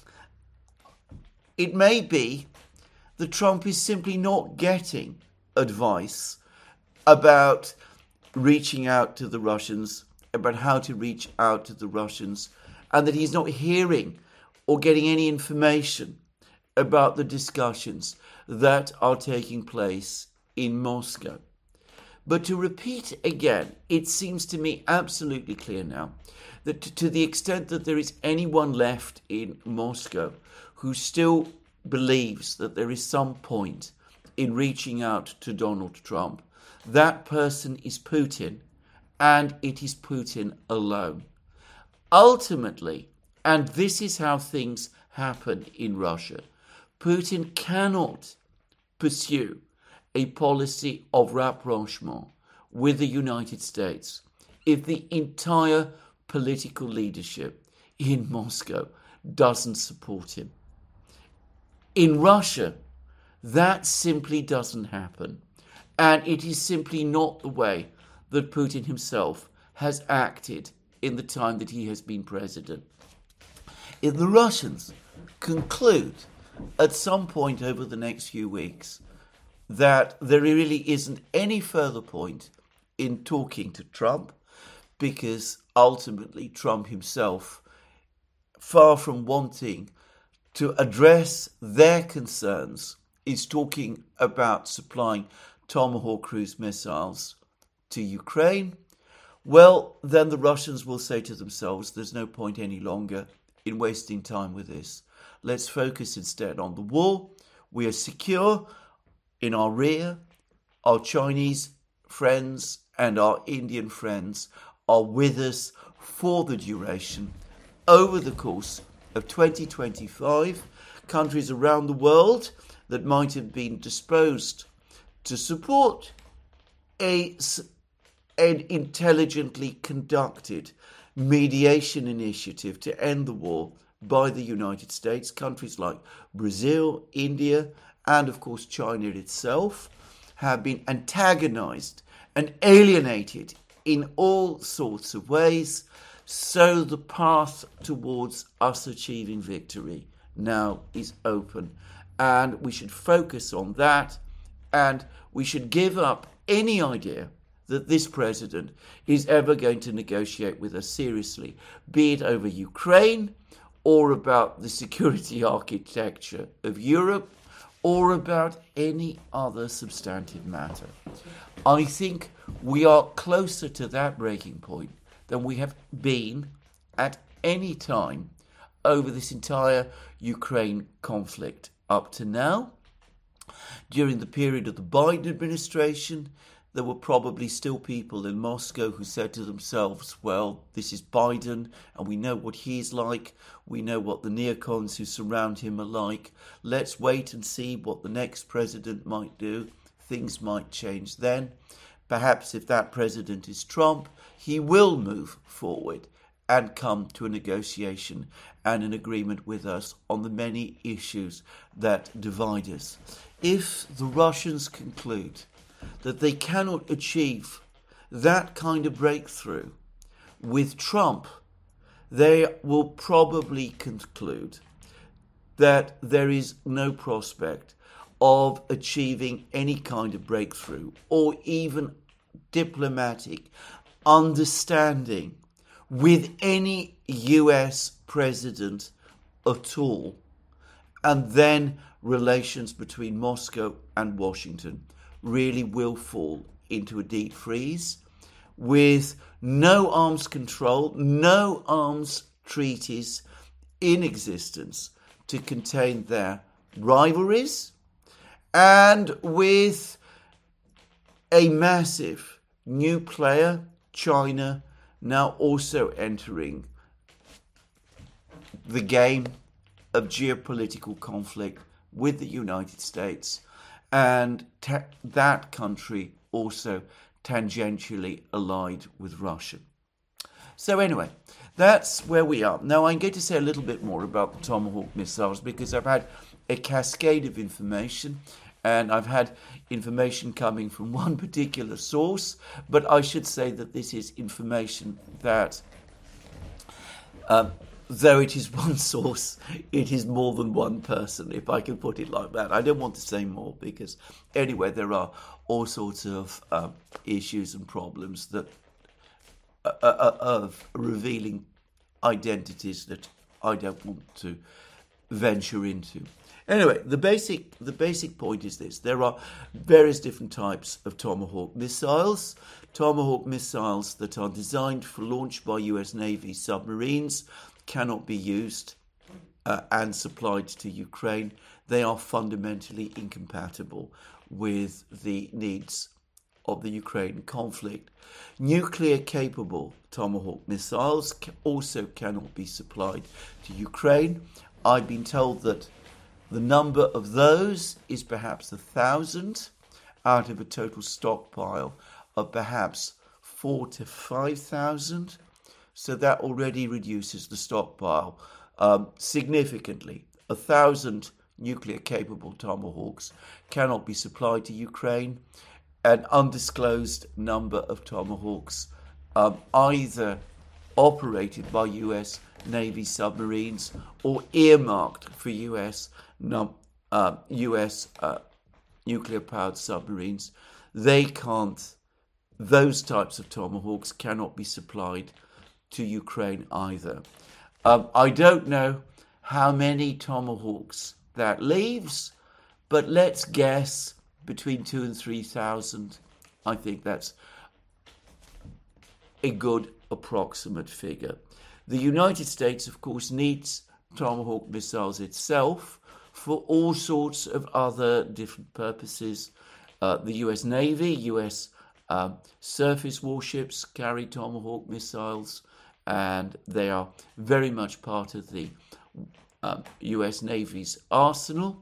it may be that Trump is simply not getting advice about reaching out to the Russians, about how to reach out to the Russians, and that he's not hearing or getting any information about the discussions that are taking place in Moscow. But to repeat again, it seems to me absolutely clear now that to the extent that there is anyone left in Moscow who still believes that there is some point in reaching out to Donald Trump, that person is Putin, and it is Putin alone. Ultimately, and this is how things happen in Russia, Putin cannot pursue a policy of rapprochement with the United States if the entire political leadership in Moscow doesn't support him. In Russia, that simply doesn't happen. And it is simply not the way that Putin himself has acted in the time that he has been president. if the Russians conclude at some point over the next few weeks that there really isn't any further point in talking to Trump, because ultimately Trump himself, far from wanting to address their concerns, is talking about supplying Tomahawk cruise missiles to Ukraine, well, then the Russians will say to themselves, there's no point any longer in wasting time with this. Let's focus instead on the war. We are secure in our rear. Our Chinese friends and our Indian friends are with us for the duration. Over the course of twenty twenty-five, countries around the world that might have been disposed to support a, an intelligently conducted mediation initiative to end the war by the United States, countries like Brazil, India, and of course China itself, have been antagonized and alienated in all sorts of ways. So the path towards us achieving victory now is open, and we should focus on that, and we should give up any idea that this president is ever going to negotiate with us seriously, be it over Ukraine or about the security architecture of Europe or about any other substantive matter. I think we are closer to that breaking point than we have been at any time over this entire Ukraine conflict up to now. During the period of the Biden administration, there were probably still people in Moscow who said to themselves, well, this is Biden and we know what he's like. We know what the neocons who surround him are like. Let's wait and see what the next president might do. Things might change then. Perhaps if that president is Trump, he will move forward and come to a negotiation and an agreement with us on the many issues that divide us. If the Russians conclude that they cannot achieve that kind of breakthrough with Trump, they will probably conclude that there is no prospect of achieving any kind of breakthrough or even diplomatic understanding with any U S president at all. And then relations between Moscow and Washington really will fall into a deep freeze with no arms control, no arms treaties in existence to contain their rivalries, and with a massive new player, China, now also entering the game of geopolitical conflict with the United States, and ta- that country also tangentially allied with Russia. So anyway, that's where we are. Now I'm going to say a little bit more about the Tomahawk missiles because I've had a cascade of information, and I've had information coming from one particular source, but I should say that this is information that, um, though it is one source, it is more than one person, if I can put it like that. I don't want to say more because, anyway, there are all sorts of uh, issues and problems that uh, uh, of revealing identities that I don't want to venture into. Anyway, the basic the basic point is this. There are various different types of Tomahawk missiles. Tomahawk missiles that are designed for launch by U S Navy submarines cannot be used uh, and supplied to Ukraine. They are fundamentally incompatible with the needs of the Ukraine conflict. Nuclear-capable Tomahawk missiles also cannot be supplied to Ukraine. I've been told that the number of those is perhaps a thousand out of a total stockpile of perhaps four to five thousand. So that already reduces the stockpile um, significantly. A thousand nuclear-capable Tomahawks cannot be supplied to Ukraine. An undisclosed number of Tomahawks um, either operated by U S Navy submarines or earmarked for U S num, uh, U S uh, nuclear-powered submarines. They can't, those types of Tomahawks cannot be supplied to Ukraine either. Um, I don't know how many Tomahawks that leaves, but let's guess between two and three thousand. I think that's a good approximate figure. The United States, of course, needs Tomahawk missiles itself for all sorts of other different purposes. Uh, the U S Navy, U S uh, surface warships carry Tomahawk missiles, and they are very much part of the uh, U S Navy's arsenal.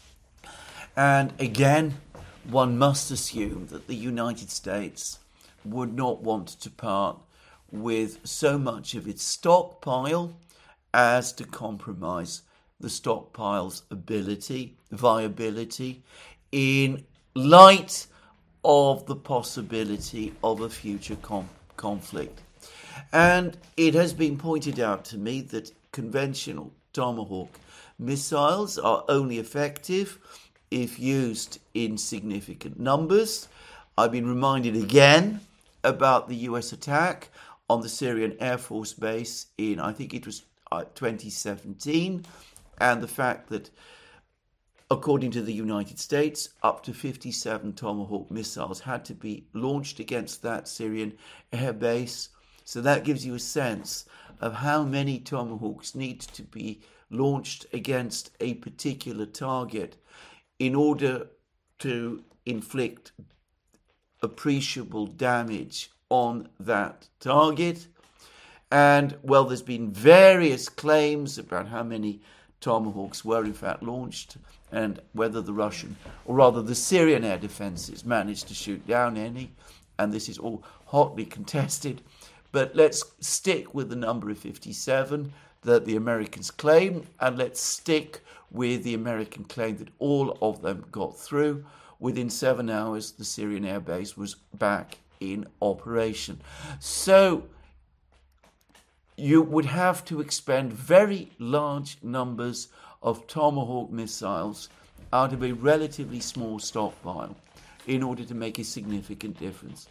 And again, one must assume that the United States would not want to part with so much of its stockpile as to compromise the stockpile's ability, viability, in light of the possibility of a future com- conflict. And it has been pointed out to me that conventional Tomahawk missiles are only effective if used in significant numbers. I've been reminded again about the U S attack on the Syrian Air Force base in, I think it was twenty seventeen, and the fact that, according to the United States, up to fifty-seven Tomahawk missiles had to be launched against that Syrian air base. So that gives you a sense of how many Tomahawks need to be launched against a particular target in order to inflict appreciable damage on that target. And, well, there's been various claims about how many Tomahawks were in fact launched and whether the Russian, or rather the Syrian air defenses managed to shoot down any, and this is all hotly contested. But let's stick with the number of fifty-seven that the Americans claim, and let's stick with the American claim that all of them got through. Within seven hours, the Syrian air base was back in operation. So you would have to expend very large numbers of Tomahawk missiles out of a relatively small stockpile in order to make a significant difference.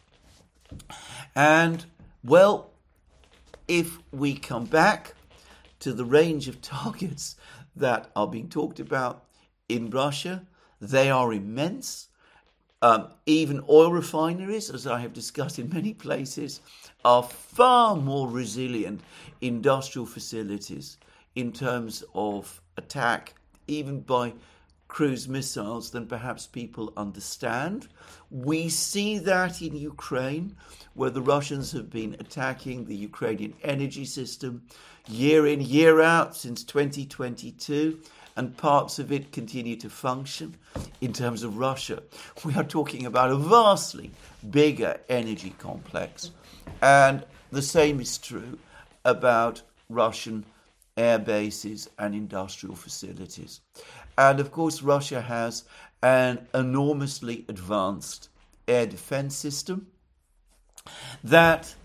And, well, if we come back to the range of targets that are being talked about in Russia, they are immense. Um, even oil refineries, as I have discussed in many places, are far more resilient industrial facilities in terms of attack, even by cruise missiles, than perhaps people understand. We see that in Ukraine, where the Russians have been attacking the Ukrainian energy system year in, year out since twenty twenty-two, and parts of it continue to function. In terms of Russia, we are talking about a vastly bigger energy complex. And the same is true about Russian air bases and industrial facilities. And of course, Russia has an enormously advanced air defense system. That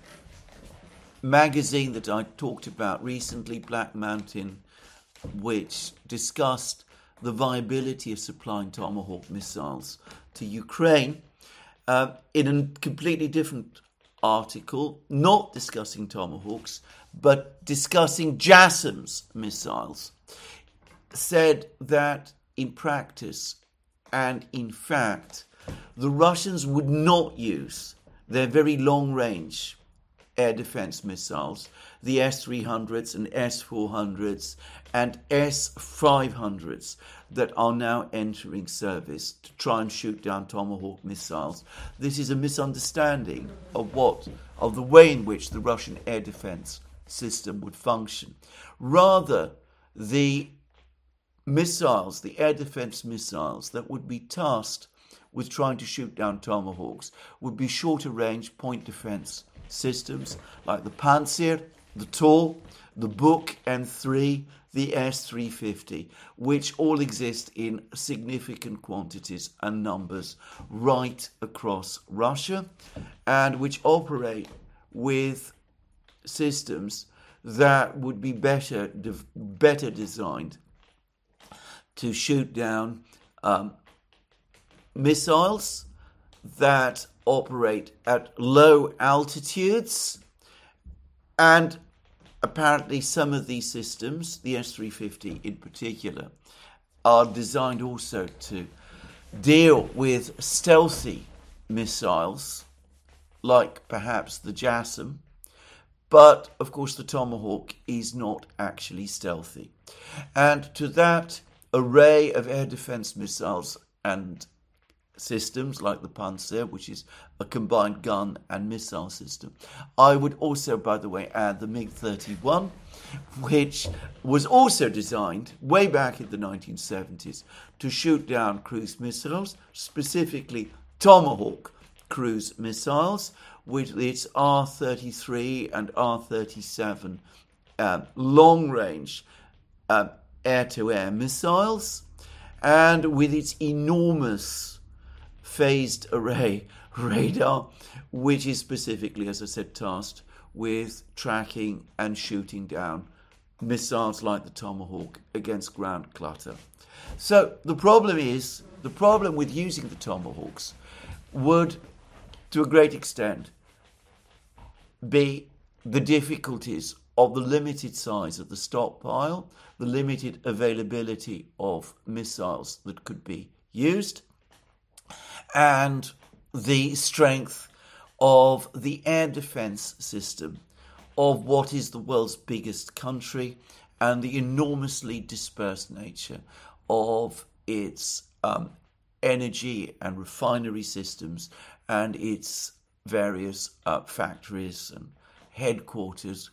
magazine that I talked about recently, Black Mountain, which discussed the viability of supplying Tomahawk missiles to Ukraine, uh, in a completely different article, not discussing Tomahawks, but discussing JASSM's missiles, said that in practice and in fact, the Russians would not use their very long-range air defense missiles, the S three hundreds and S four hundreds and S five hundreds that are now entering service to try and shoot down Tomahawk missiles. This is a misunderstanding of what, of the way in which the Russian air defense system would function. Rather, the missiles, the air defense missiles that would be tasked with trying to shoot down Tomahawks would be shorter range point defense systems like the Pantsir, the Tor, the Buk M three, the S three fifty, which all exist in significant quantities and numbers right across Russia, and which operate with systems that would be better, de- better designed to shoot down um, missiles that operate at low altitudes. And apparently some of these systems, the S three fifty in particular, are designed also to deal with stealthy missiles, like perhaps the JASSM. But, of course, the Tomahawk is not actually stealthy. And to that array of air defense missiles and systems like the Panzer, which is a combined gun and missile system, I would also, by the way, add the MiG thirty-one, which was also designed way back in the nineteen seventies to shoot down cruise missiles, specifically Tomahawk cruise missiles, with its R thirty-three and R thirty-seven uh, long-range uh, air-to-air missiles, and with its enormous phased array radar, which is specifically, as I said, tasked with tracking and shooting down missiles like the Tomahawk against ground clutter. So the problem is, the problem with using the Tomahawks would, to a great extent, be the difficulties of the limited size of the stockpile, the limited availability of missiles that could be used, and the strength of the air defense system of what is the world's biggest country, and the enormously dispersed nature of its um, energy and refinery systems and its various uh, factories and headquarters,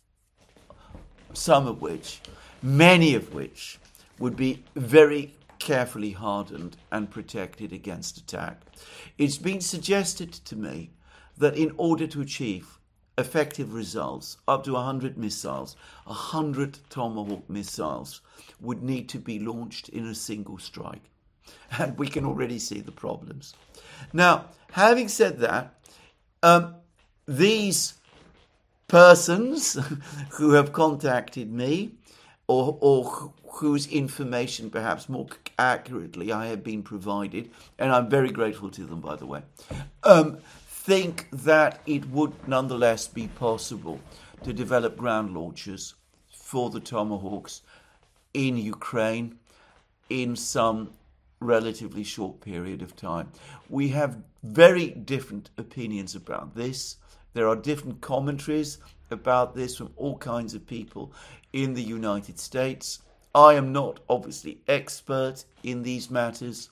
some of which, many of which, would be very carefully hardened and protected against attack. It's been suggested to me that in order to achieve effective results, up to one hundred missiles, one hundred Tomahawk missiles would need to be launched in a single strike. And we can already see the problems. Now, having said that, um, these persons who have contacted me, or, or whose information perhaps more accurately I have been provided, and I'm very grateful to them, by the way, um, think that it would nonetheless be possible to develop ground launchers for the Tomahawks in Ukraine in some relatively short period of time. We have very different opinions about this. There are different commentaries about this from all kinds of people in the United States. I am not obviously expert in these matters.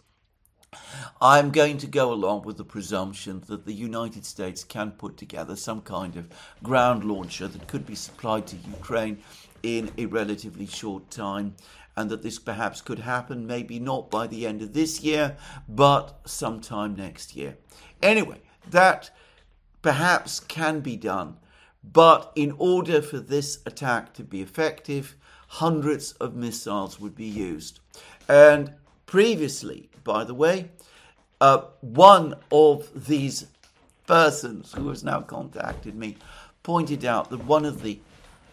I'm going to go along with the presumption that the United States can put together some kind of ground launcher that could be supplied to Ukraine in a relatively short time, and that this perhaps could happen, maybe not by the end of this year, but sometime next year. Anyway, that perhaps can be done, but in order for this attack to be effective, hundreds of missiles would be used. And previously, by the way, uh, one of these persons who has now contacted me pointed out that one of the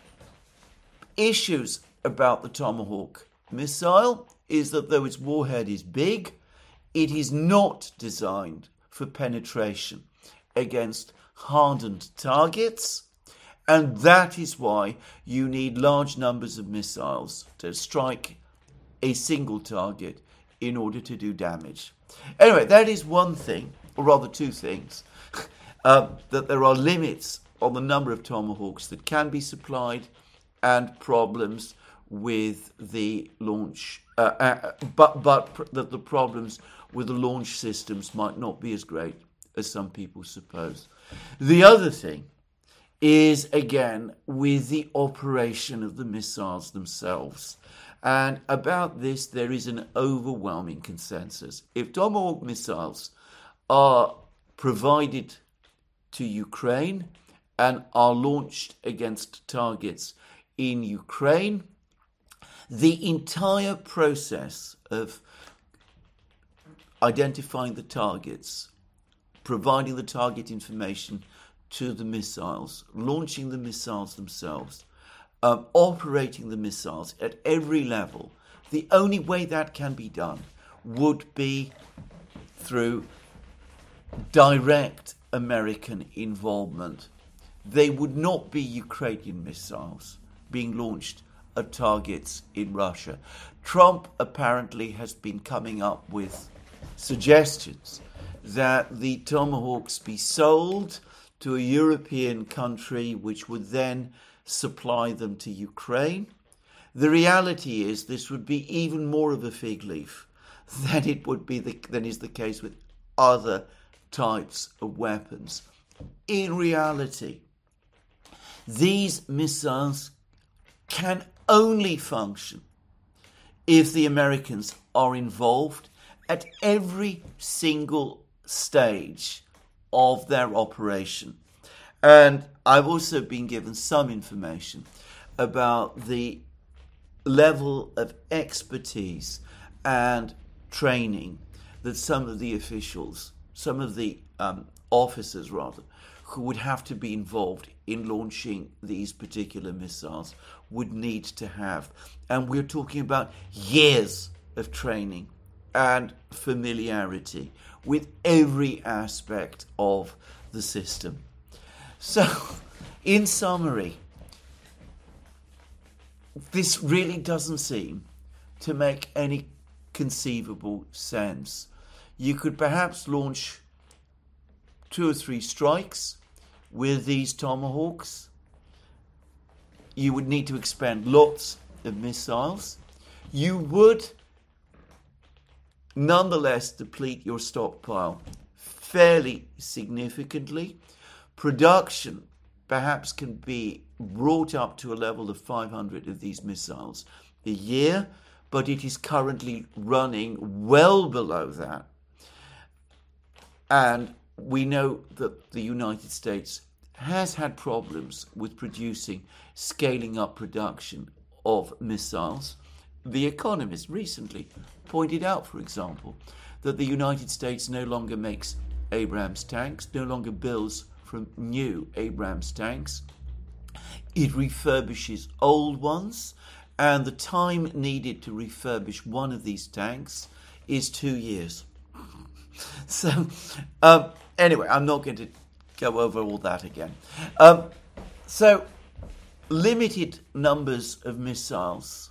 issues about the Tomahawk missile is that though its warhead is big, it is not designed for penetration against hardened targets, and that is why you need large numbers of missiles to strike a single target in order to do damage. Anyway, that is one thing, or rather two things, uh, that there are limits on the number of Tomahawks that can be supplied, and problems with the launch, uh, uh, but but pr- that the problems with the launch systems might not be as great as some people suppose. The other thing is, again, with the operation of the missiles themselves. And about this, there is an overwhelming consensus. If Tomahawk missiles are provided to Ukraine and are launched against targets in Ukraine, the entire process of identifying the targets, providing the target information to the missiles, launching the missiles themselves, um, operating the missiles at every level, the only way that can be done would be through direct American involvement. They would not be Ukrainian missiles being launched at targets in Russia. Trump apparently has been coming up with suggestions that the Tomahawks be sold to a European country which would then supply them to Ukraine. The reality is this would be even more of a fig leaf than it would be the, than is the case with other types of weapons. In reality, these missiles can only function if the Americans are involved at every single stage of their operation. And I've also been given some information about the level of expertise and training that some of the officials, some of the um, officers rather, who would have to be involved in launching these particular missiles would need to have. And we're talking about years of training and familiarity with every aspect of the system. So, in summary, this really doesn't seem to make any conceivable sense. You could perhaps launch two or three strikes with these Tomahawks. You would need to expend lots of missiles. You would nonetheless deplete your stockpile fairly significantly. Production perhaps can be brought up to a level of five hundred of these missiles a year, but it is currently running well below that. And we know that the United States has had problems with producing, scaling up production of missiles. The Economist recently pointed out, for example, that the United States no longer makes Abrams tanks, no longer builds from new Abrams tanks. It refurbishes old ones, and the time needed to refurbish one of these tanks is two years. So, um, anyway, I'm not going to go over all that again. Um, so, limited numbers of missiles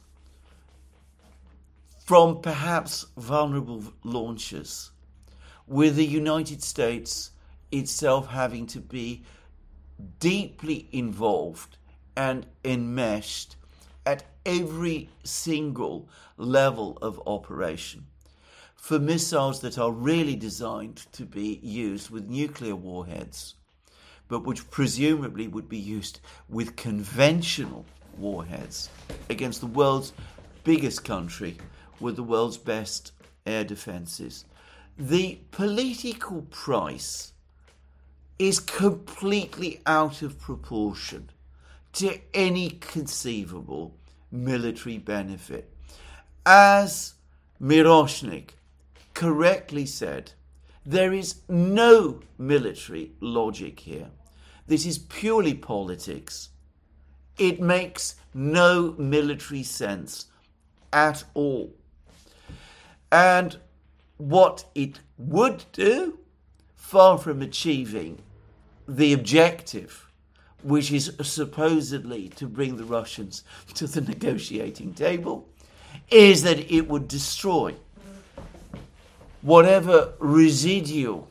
from perhaps vulnerable launchers, with the United States itself having to be deeply involved and enmeshed at every single level of operation for missiles that are really designed to be used with nuclear warheads, but which presumably would be used with conventional warheads against the world's biggest country with the world's best air defenses. The political price is completely out of proportion to any conceivable military benefit. As Miroshnik correctly said, there is no military logic here. This is purely politics. It makes no military sense at all. And what it would do, far from achieving the objective, which is supposedly to bring the Russians to the negotiating table, is that it would destroy whatever residual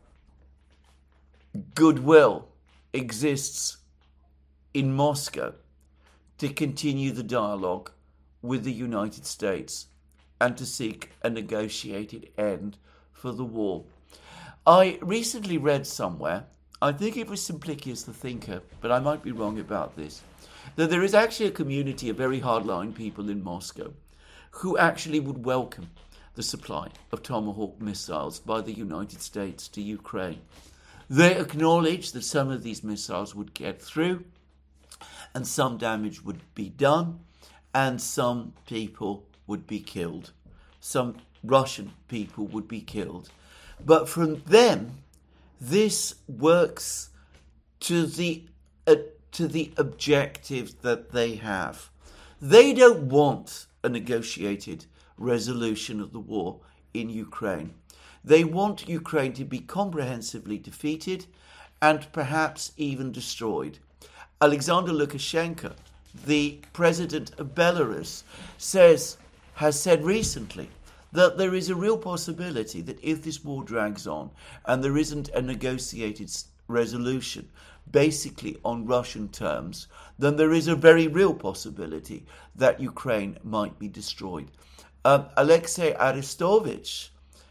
goodwill exists in Moscow to continue the dialogue with the United States and to seek a negotiated end for the war. I recently read somewhere, I think it was Simplicius the Thinker, but I might be wrong about this, that there is actually a community of very hardline people in Moscow who actually would welcome the supply of Tomahawk missiles by the United States to Ukraine. They acknowledge that some of these missiles would get through and some damage would be done and some people would be killed. Some Russian people would be killed. But from them, this works to the uh, to the objectives that they have. They don't want a negotiated resolution of the war in Ukraine. They want Ukraine to be comprehensively defeated and perhaps even destroyed. Alexander Lukashenko, the president of Belarus, says has said recently that there is a real possibility that if this war drags on and there isn't a negotiated resolution basically on Russian terms, then there is a very real possibility that Ukraine might be destroyed. Um, Alexei Arestovich,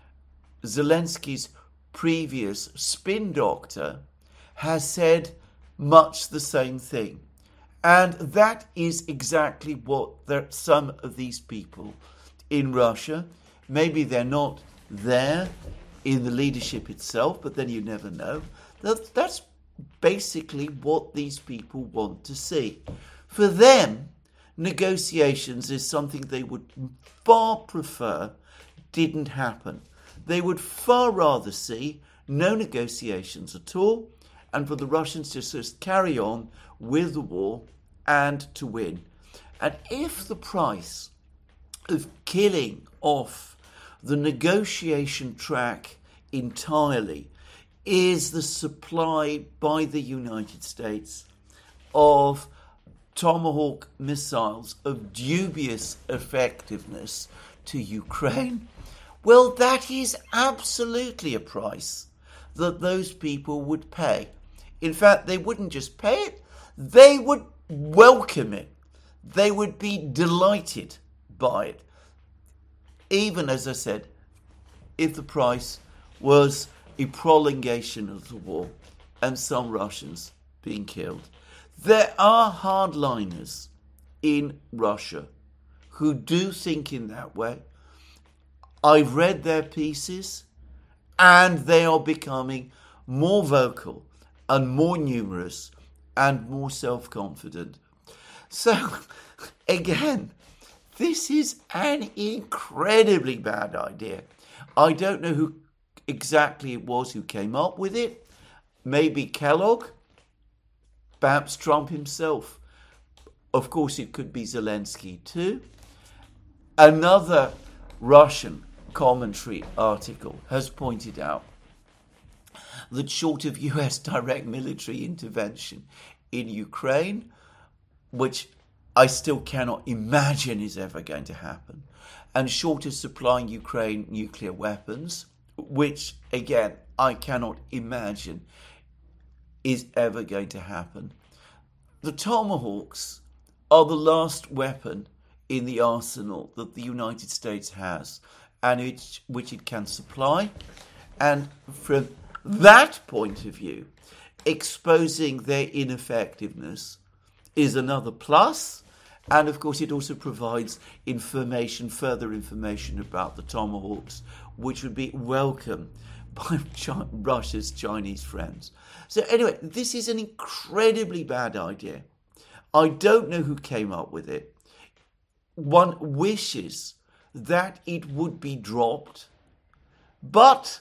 Zelensky's previous spin doctor, has said much the same thing. And that is exactly what there, some of these people in Russia, maybe they're not there in the leadership itself, but then you never know. That, that's basically what these people want to see. For them, negotiations is something they would far prefer didn't happen. They would far rather see no negotiations at all and for the Russians to just carry on with the war and to win. And if the price of killing off the negotiation track entirely is the supply by the United States of Tomahawk missiles of dubious effectiveness to Ukraine, well, that is absolutely a price that those people would pay. In fact, they wouldn't just pay it, they would welcome it. They would be delighted by it. Even, as I said, if the price was a prolongation of the war and some Russians being killed. There are hardliners in Russia who do think in that way. I've read their pieces and they are becoming more vocal and more numerous and more self-confident. So, again, this is an incredibly bad idea. I don't know who exactly it was who came up with it. Maybe Kellogg, perhaps Trump himself. Of course, it could be Zelensky too. Another Russian commentary article has pointed out that short of U S direct military intervention in Ukraine, which I still cannot imagine is ever going to happen, and short of supplying Ukraine nuclear weapons, which, again, I cannot imagine is ever going to happen. The Tomahawks are the last weapon in the arsenal that the United States has, and it, which it can supply. And from that point of view, exposing their ineffectiveness is another plus. And of course, it also provides information, further information about the Tomahawks, which would be welcome by Ch- Russia's Chinese friends. So anyway, this is an incredibly bad idea. I don't know who came up with it. One wishes that it would be dropped, but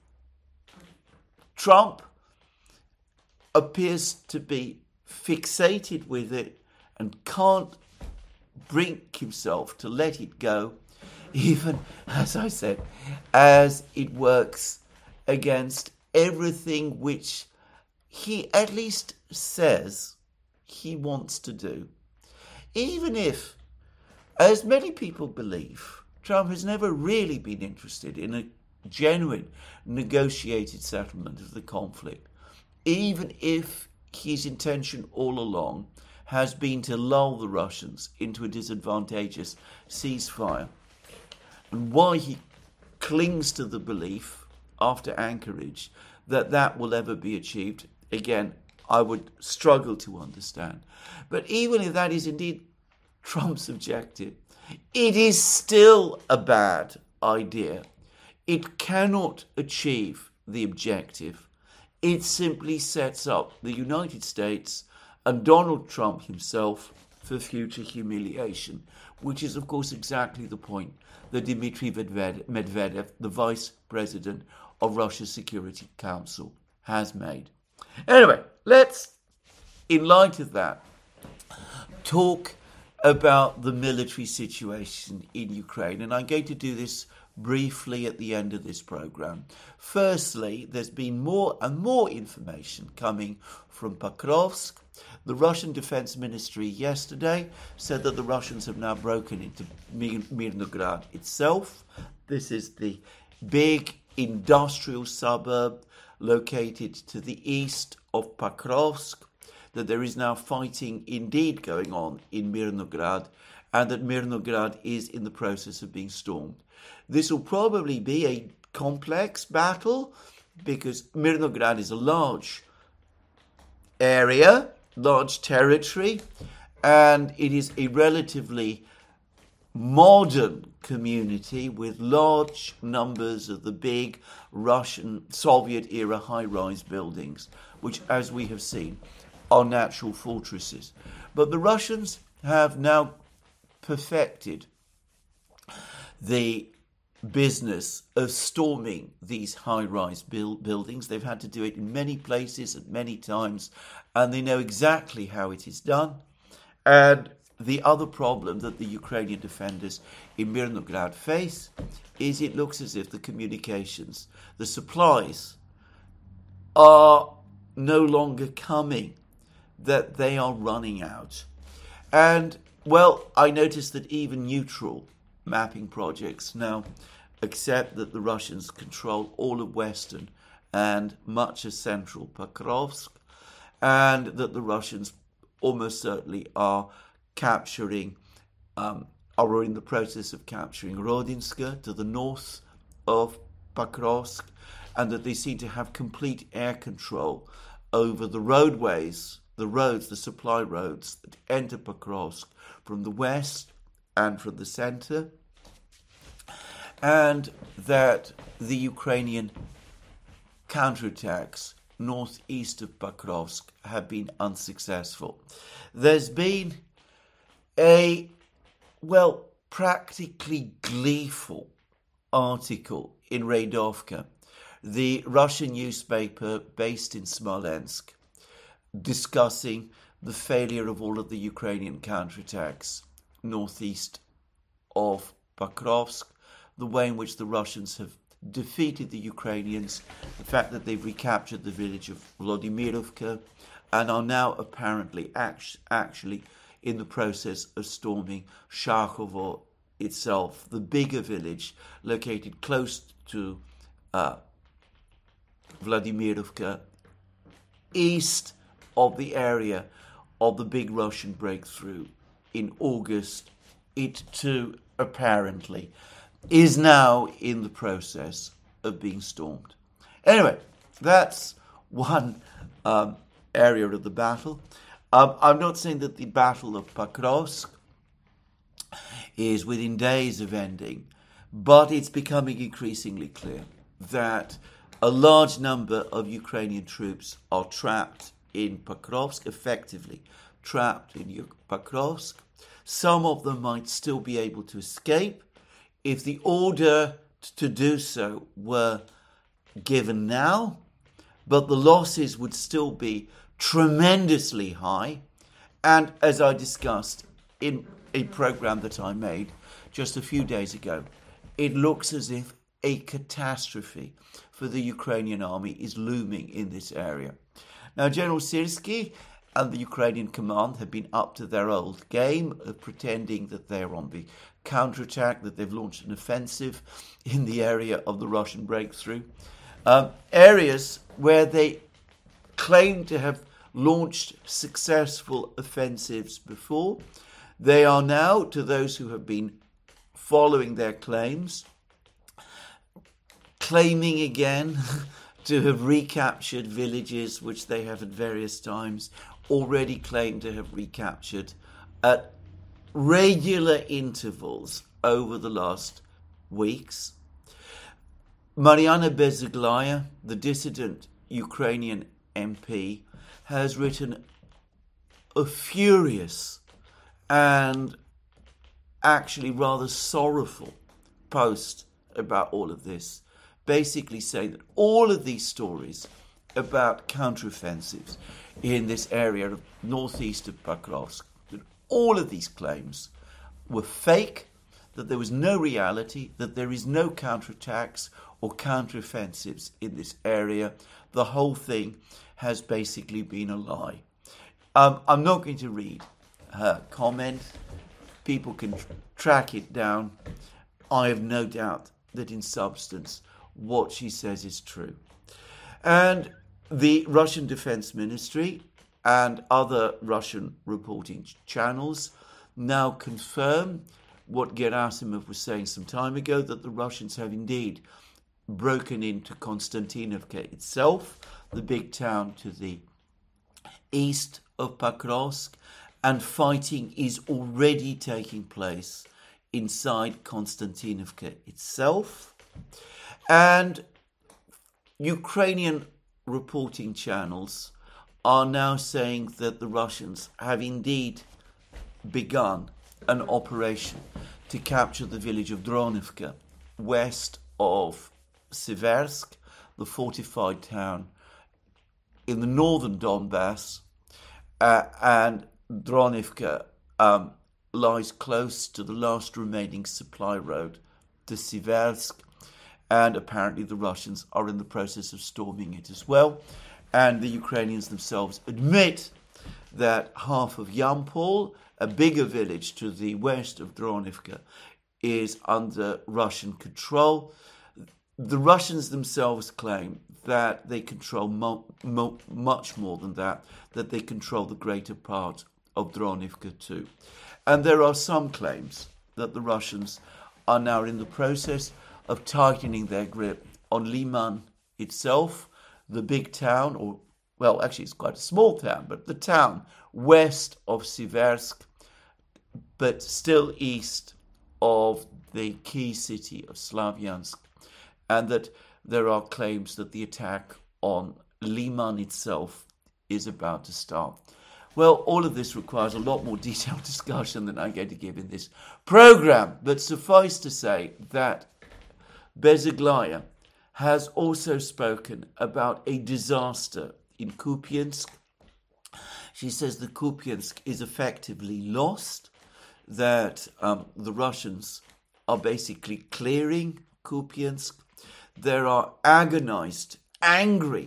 Trump appears to be fixated with it and can't bring himself to let it go, even, as I said, as it works against everything which he at least says he wants to do. Even if, as many people believe, Trump has never really been interested in a genuine negotiated settlement of the conflict, even if his intention all along has been to lull the Russians into a disadvantageous ceasefire. And why he clings to the belief after Anchorage that that will ever be achieved, again, I would struggle to understand. But even if that is indeed Trump's objective, it is still a bad idea. It cannot achieve the objective. It simply sets up the United States and Donald Trump himself for future humiliation, which is, of course, exactly the point that Dmitry Medvedev, the vice president of Russia's Security Council, has made. Anyway, let's, in light of that, talk about the military situation in Ukraine. And I'm going to do this briefly at the end of this program. Firstly, there's been more and more information coming from Pokrovsk. The Russian Defense Ministry yesterday said that the Russians have now broken into Mirnograd itself. This is the big industrial suburb located to the east of Pokrovsk, that there is now fighting indeed going on in Mirnograd, and that Mirnograd is in the process of being stormed. This will probably be a complex battle because Mirnograd is a large area, large territory, and it is a relatively modern community with large numbers of the big Russian Soviet-era high-rise buildings, which, as we have seen, are natural fortresses. But the Russians have now perfected the business of storming these high-rise build buildings. They've had to do it in many places at many times, and they know exactly how it is done. And the other problem that the Ukrainian defenders in Mirnograd face is it looks as if the communications, the supplies, are no longer coming, that they are running out. And, well, I noticed that even neutral mapping projects now accept that the Russians control all of western and much of central Pokrovsk, and that the Russians almost certainly are capturing, um, are in the process of capturing Rodinska to the north of Pokrovsk, and that they seem to have complete air control over the roadways, the roads, the supply roads that enter Pokrovsk from the west and from the center, and that the Ukrainian counterattacks northeast of Pokrovsk have been unsuccessful. There's been a, well, practically gleeful article in Radovka, the Russian newspaper based in Smolensk, discussing the failure of all of the Ukrainian counterattacks northeast of Pokrovsk, the way in which the Russians have defeated the Ukrainians, the fact that they've recaptured the village of Vladimirovka, and are now apparently act- actually in the process of storming Shakhovo itself, the bigger village located close to uh, Vladimirovka, east of the area of the big Russian breakthrough in August. It too, apparently, is now in the process of being stormed. Anyway, that's one um, area of the battle. Um, I'm not saying that the Battle of Pokrovsk is within days of ending, but it's becoming increasingly clear that a large number of Ukrainian troops are trapped in Pokrovsk, effectively trapped in Pokrovsk. Some of them might still be able to escape if the order to do so were given now, but the losses would still be tremendously high. And as I discussed in a program that I made just a few days ago, it looks as if a catastrophe for the Ukrainian army is looming in this area. Now, General Syrskyi and the Ukrainian command have been up to their old game of pretending that they're on the counterattack, that they've launched an offensive in the area of the Russian breakthrough. Um, areas where they claim to have launched successful offensives before. They are now, to those who have been following their claims, claiming again to have recaptured villages which they have at various times already claimed to have recaptured at regular intervals over the last weeks. Mariana Bezuglaya, the dissident Ukrainian M P, has written a furious and actually rather sorrowful post about all of this, basically saying that all of these stories about counteroffensives in this area of northeast of Pakrovsk, that all of these claims were fake, that there was no reality, that there is no counterattacks or counteroffensives in this area. The whole thing has basically been a lie. Um, I'm not going to read her comment. People can tr- track it down. I have no doubt that in substance what she says is true. And the Russian Defense Ministry and other Russian reporting channels now confirm what Gerasimov was saying some time ago, that the Russians have indeed broken into Konstantinovka itself, the big town to the east of Pakrovsk, and fighting is already taking place inside Konstantinovka itself. And Ukrainian reporting channels are now saying that the Russians have indeed begun an operation to capture the village of Dronovka, west of Siversk, the fortified town in the northern Donbass, uh, and Dronovka um, lies close to the last remaining supply road to Siversk, and apparently the Russians are in the process of storming it as well. And the Ukrainians themselves admit that half of Yampol, a bigger village to the west of Dronovka, is under Russian control. The Russians themselves claim that they control mo- mo- much more than that, that they control the greater part of Dronovka too. And there are some claims that the Russians are now in the process of tightening their grip on Liman itself, the big town, or, well, actually it's quite a small town, but the town west of Siversk, but still east of the key city of Slavyansk, and that there are claims that the attack on Liman itself is about to start. Well, all of this requires a lot more detailed discussion than I'm going to give in this program, but suffice to say that Bezeglaya has also spoken about a disaster in Kupiansk. She says that Kupiansk is effectively lost, that um, the Russians are basically clearing Kupiansk. There are agonized, angry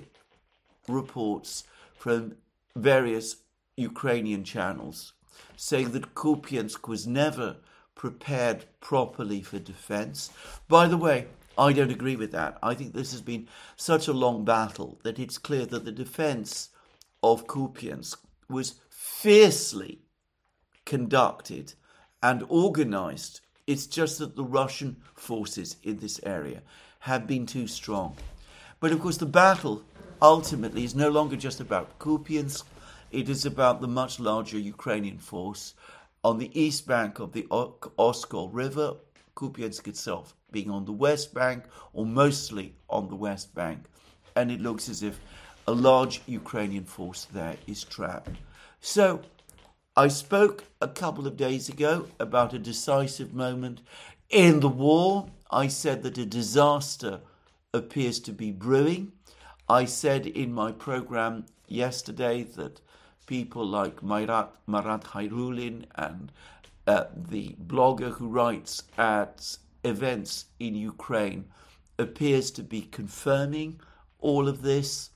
reports from various Ukrainian channels saying that Kupiansk was never prepared properly for defense. By the way, I don't agree with that. I think this has been such a long battle that it's clear that the defense of Kupiansk was fiercely conducted and organized. It's just that the Russian forces in this area have been too strong. But of course the battle ultimately is no longer just about Kupiansk. It is about the much larger Ukrainian force on the east bank of the Oskol River, Kupiansk itself being on the west bank, or mostly on the west bank. And it looks as if a large Ukrainian force there is trapped. So I spoke a couple of days ago about a decisive moment in the war. I said that a disaster appears to be brewing. I said in my program yesterday that people like Marat, Marat Hairulin and uh, the blogger who writes at events in Ukraine appears to be confirming all of this.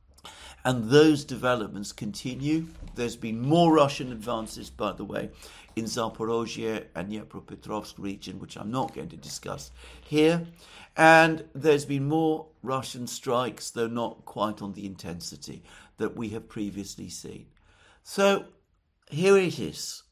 And those developments continue. There's been more Russian advances, by the way, in Zaporozhye and Dnipropetrovsk region, which I'm not going to discuss here. And there's been more Russian strikes, though not quite on the intensity that we have previously seen. So here it is.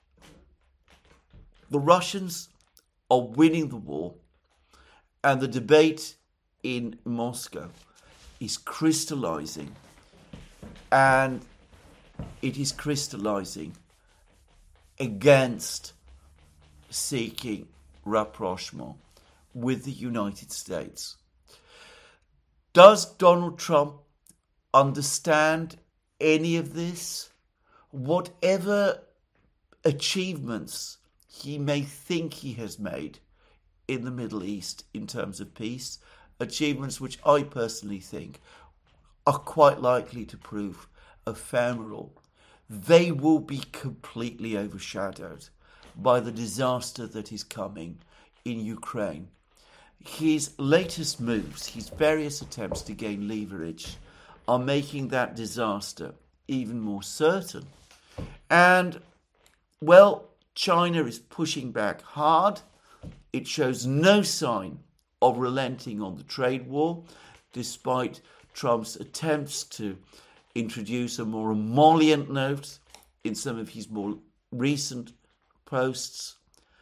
The Russians are winning the war, and the debate in Moscow is crystallizing, and it is crystallizing against seeking rapprochement with the United States. Does Donald Trump understand any of this? Whatever achievements he may think he has made in the Middle East in terms of peace, achievements which I personally think are quite likely to prove ephemeral. They will be completely overshadowed by the disaster that is coming in Ukraine. His latest moves, his various attempts to gain leverage, are making that disaster even more certain. And, well, China is pushing back hard. It shows no sign of relenting on the trade war, despite Trump's attempts to introduce a more emollient note in some of his more recent posts.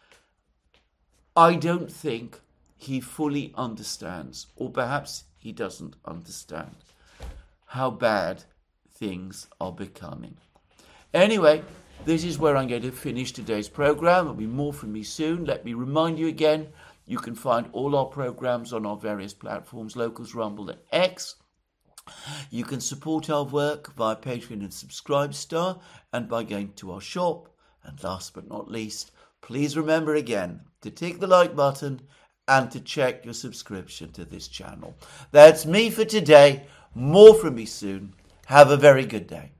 I don't think he fully understands, or perhaps he doesn't understand, how bad things are becoming. Anyway, this is where I'm going to finish today's program. There'll be more from me soon. Let me remind you again, you can find all our programs on our various platforms, Locals, Rumble and X. You can support our work via Patreon and Subscribestar and by going to our shop. And last but not least, please remember again to tick the like button and to check your subscription to this channel. That's me for today. More from me soon. Have a very good day.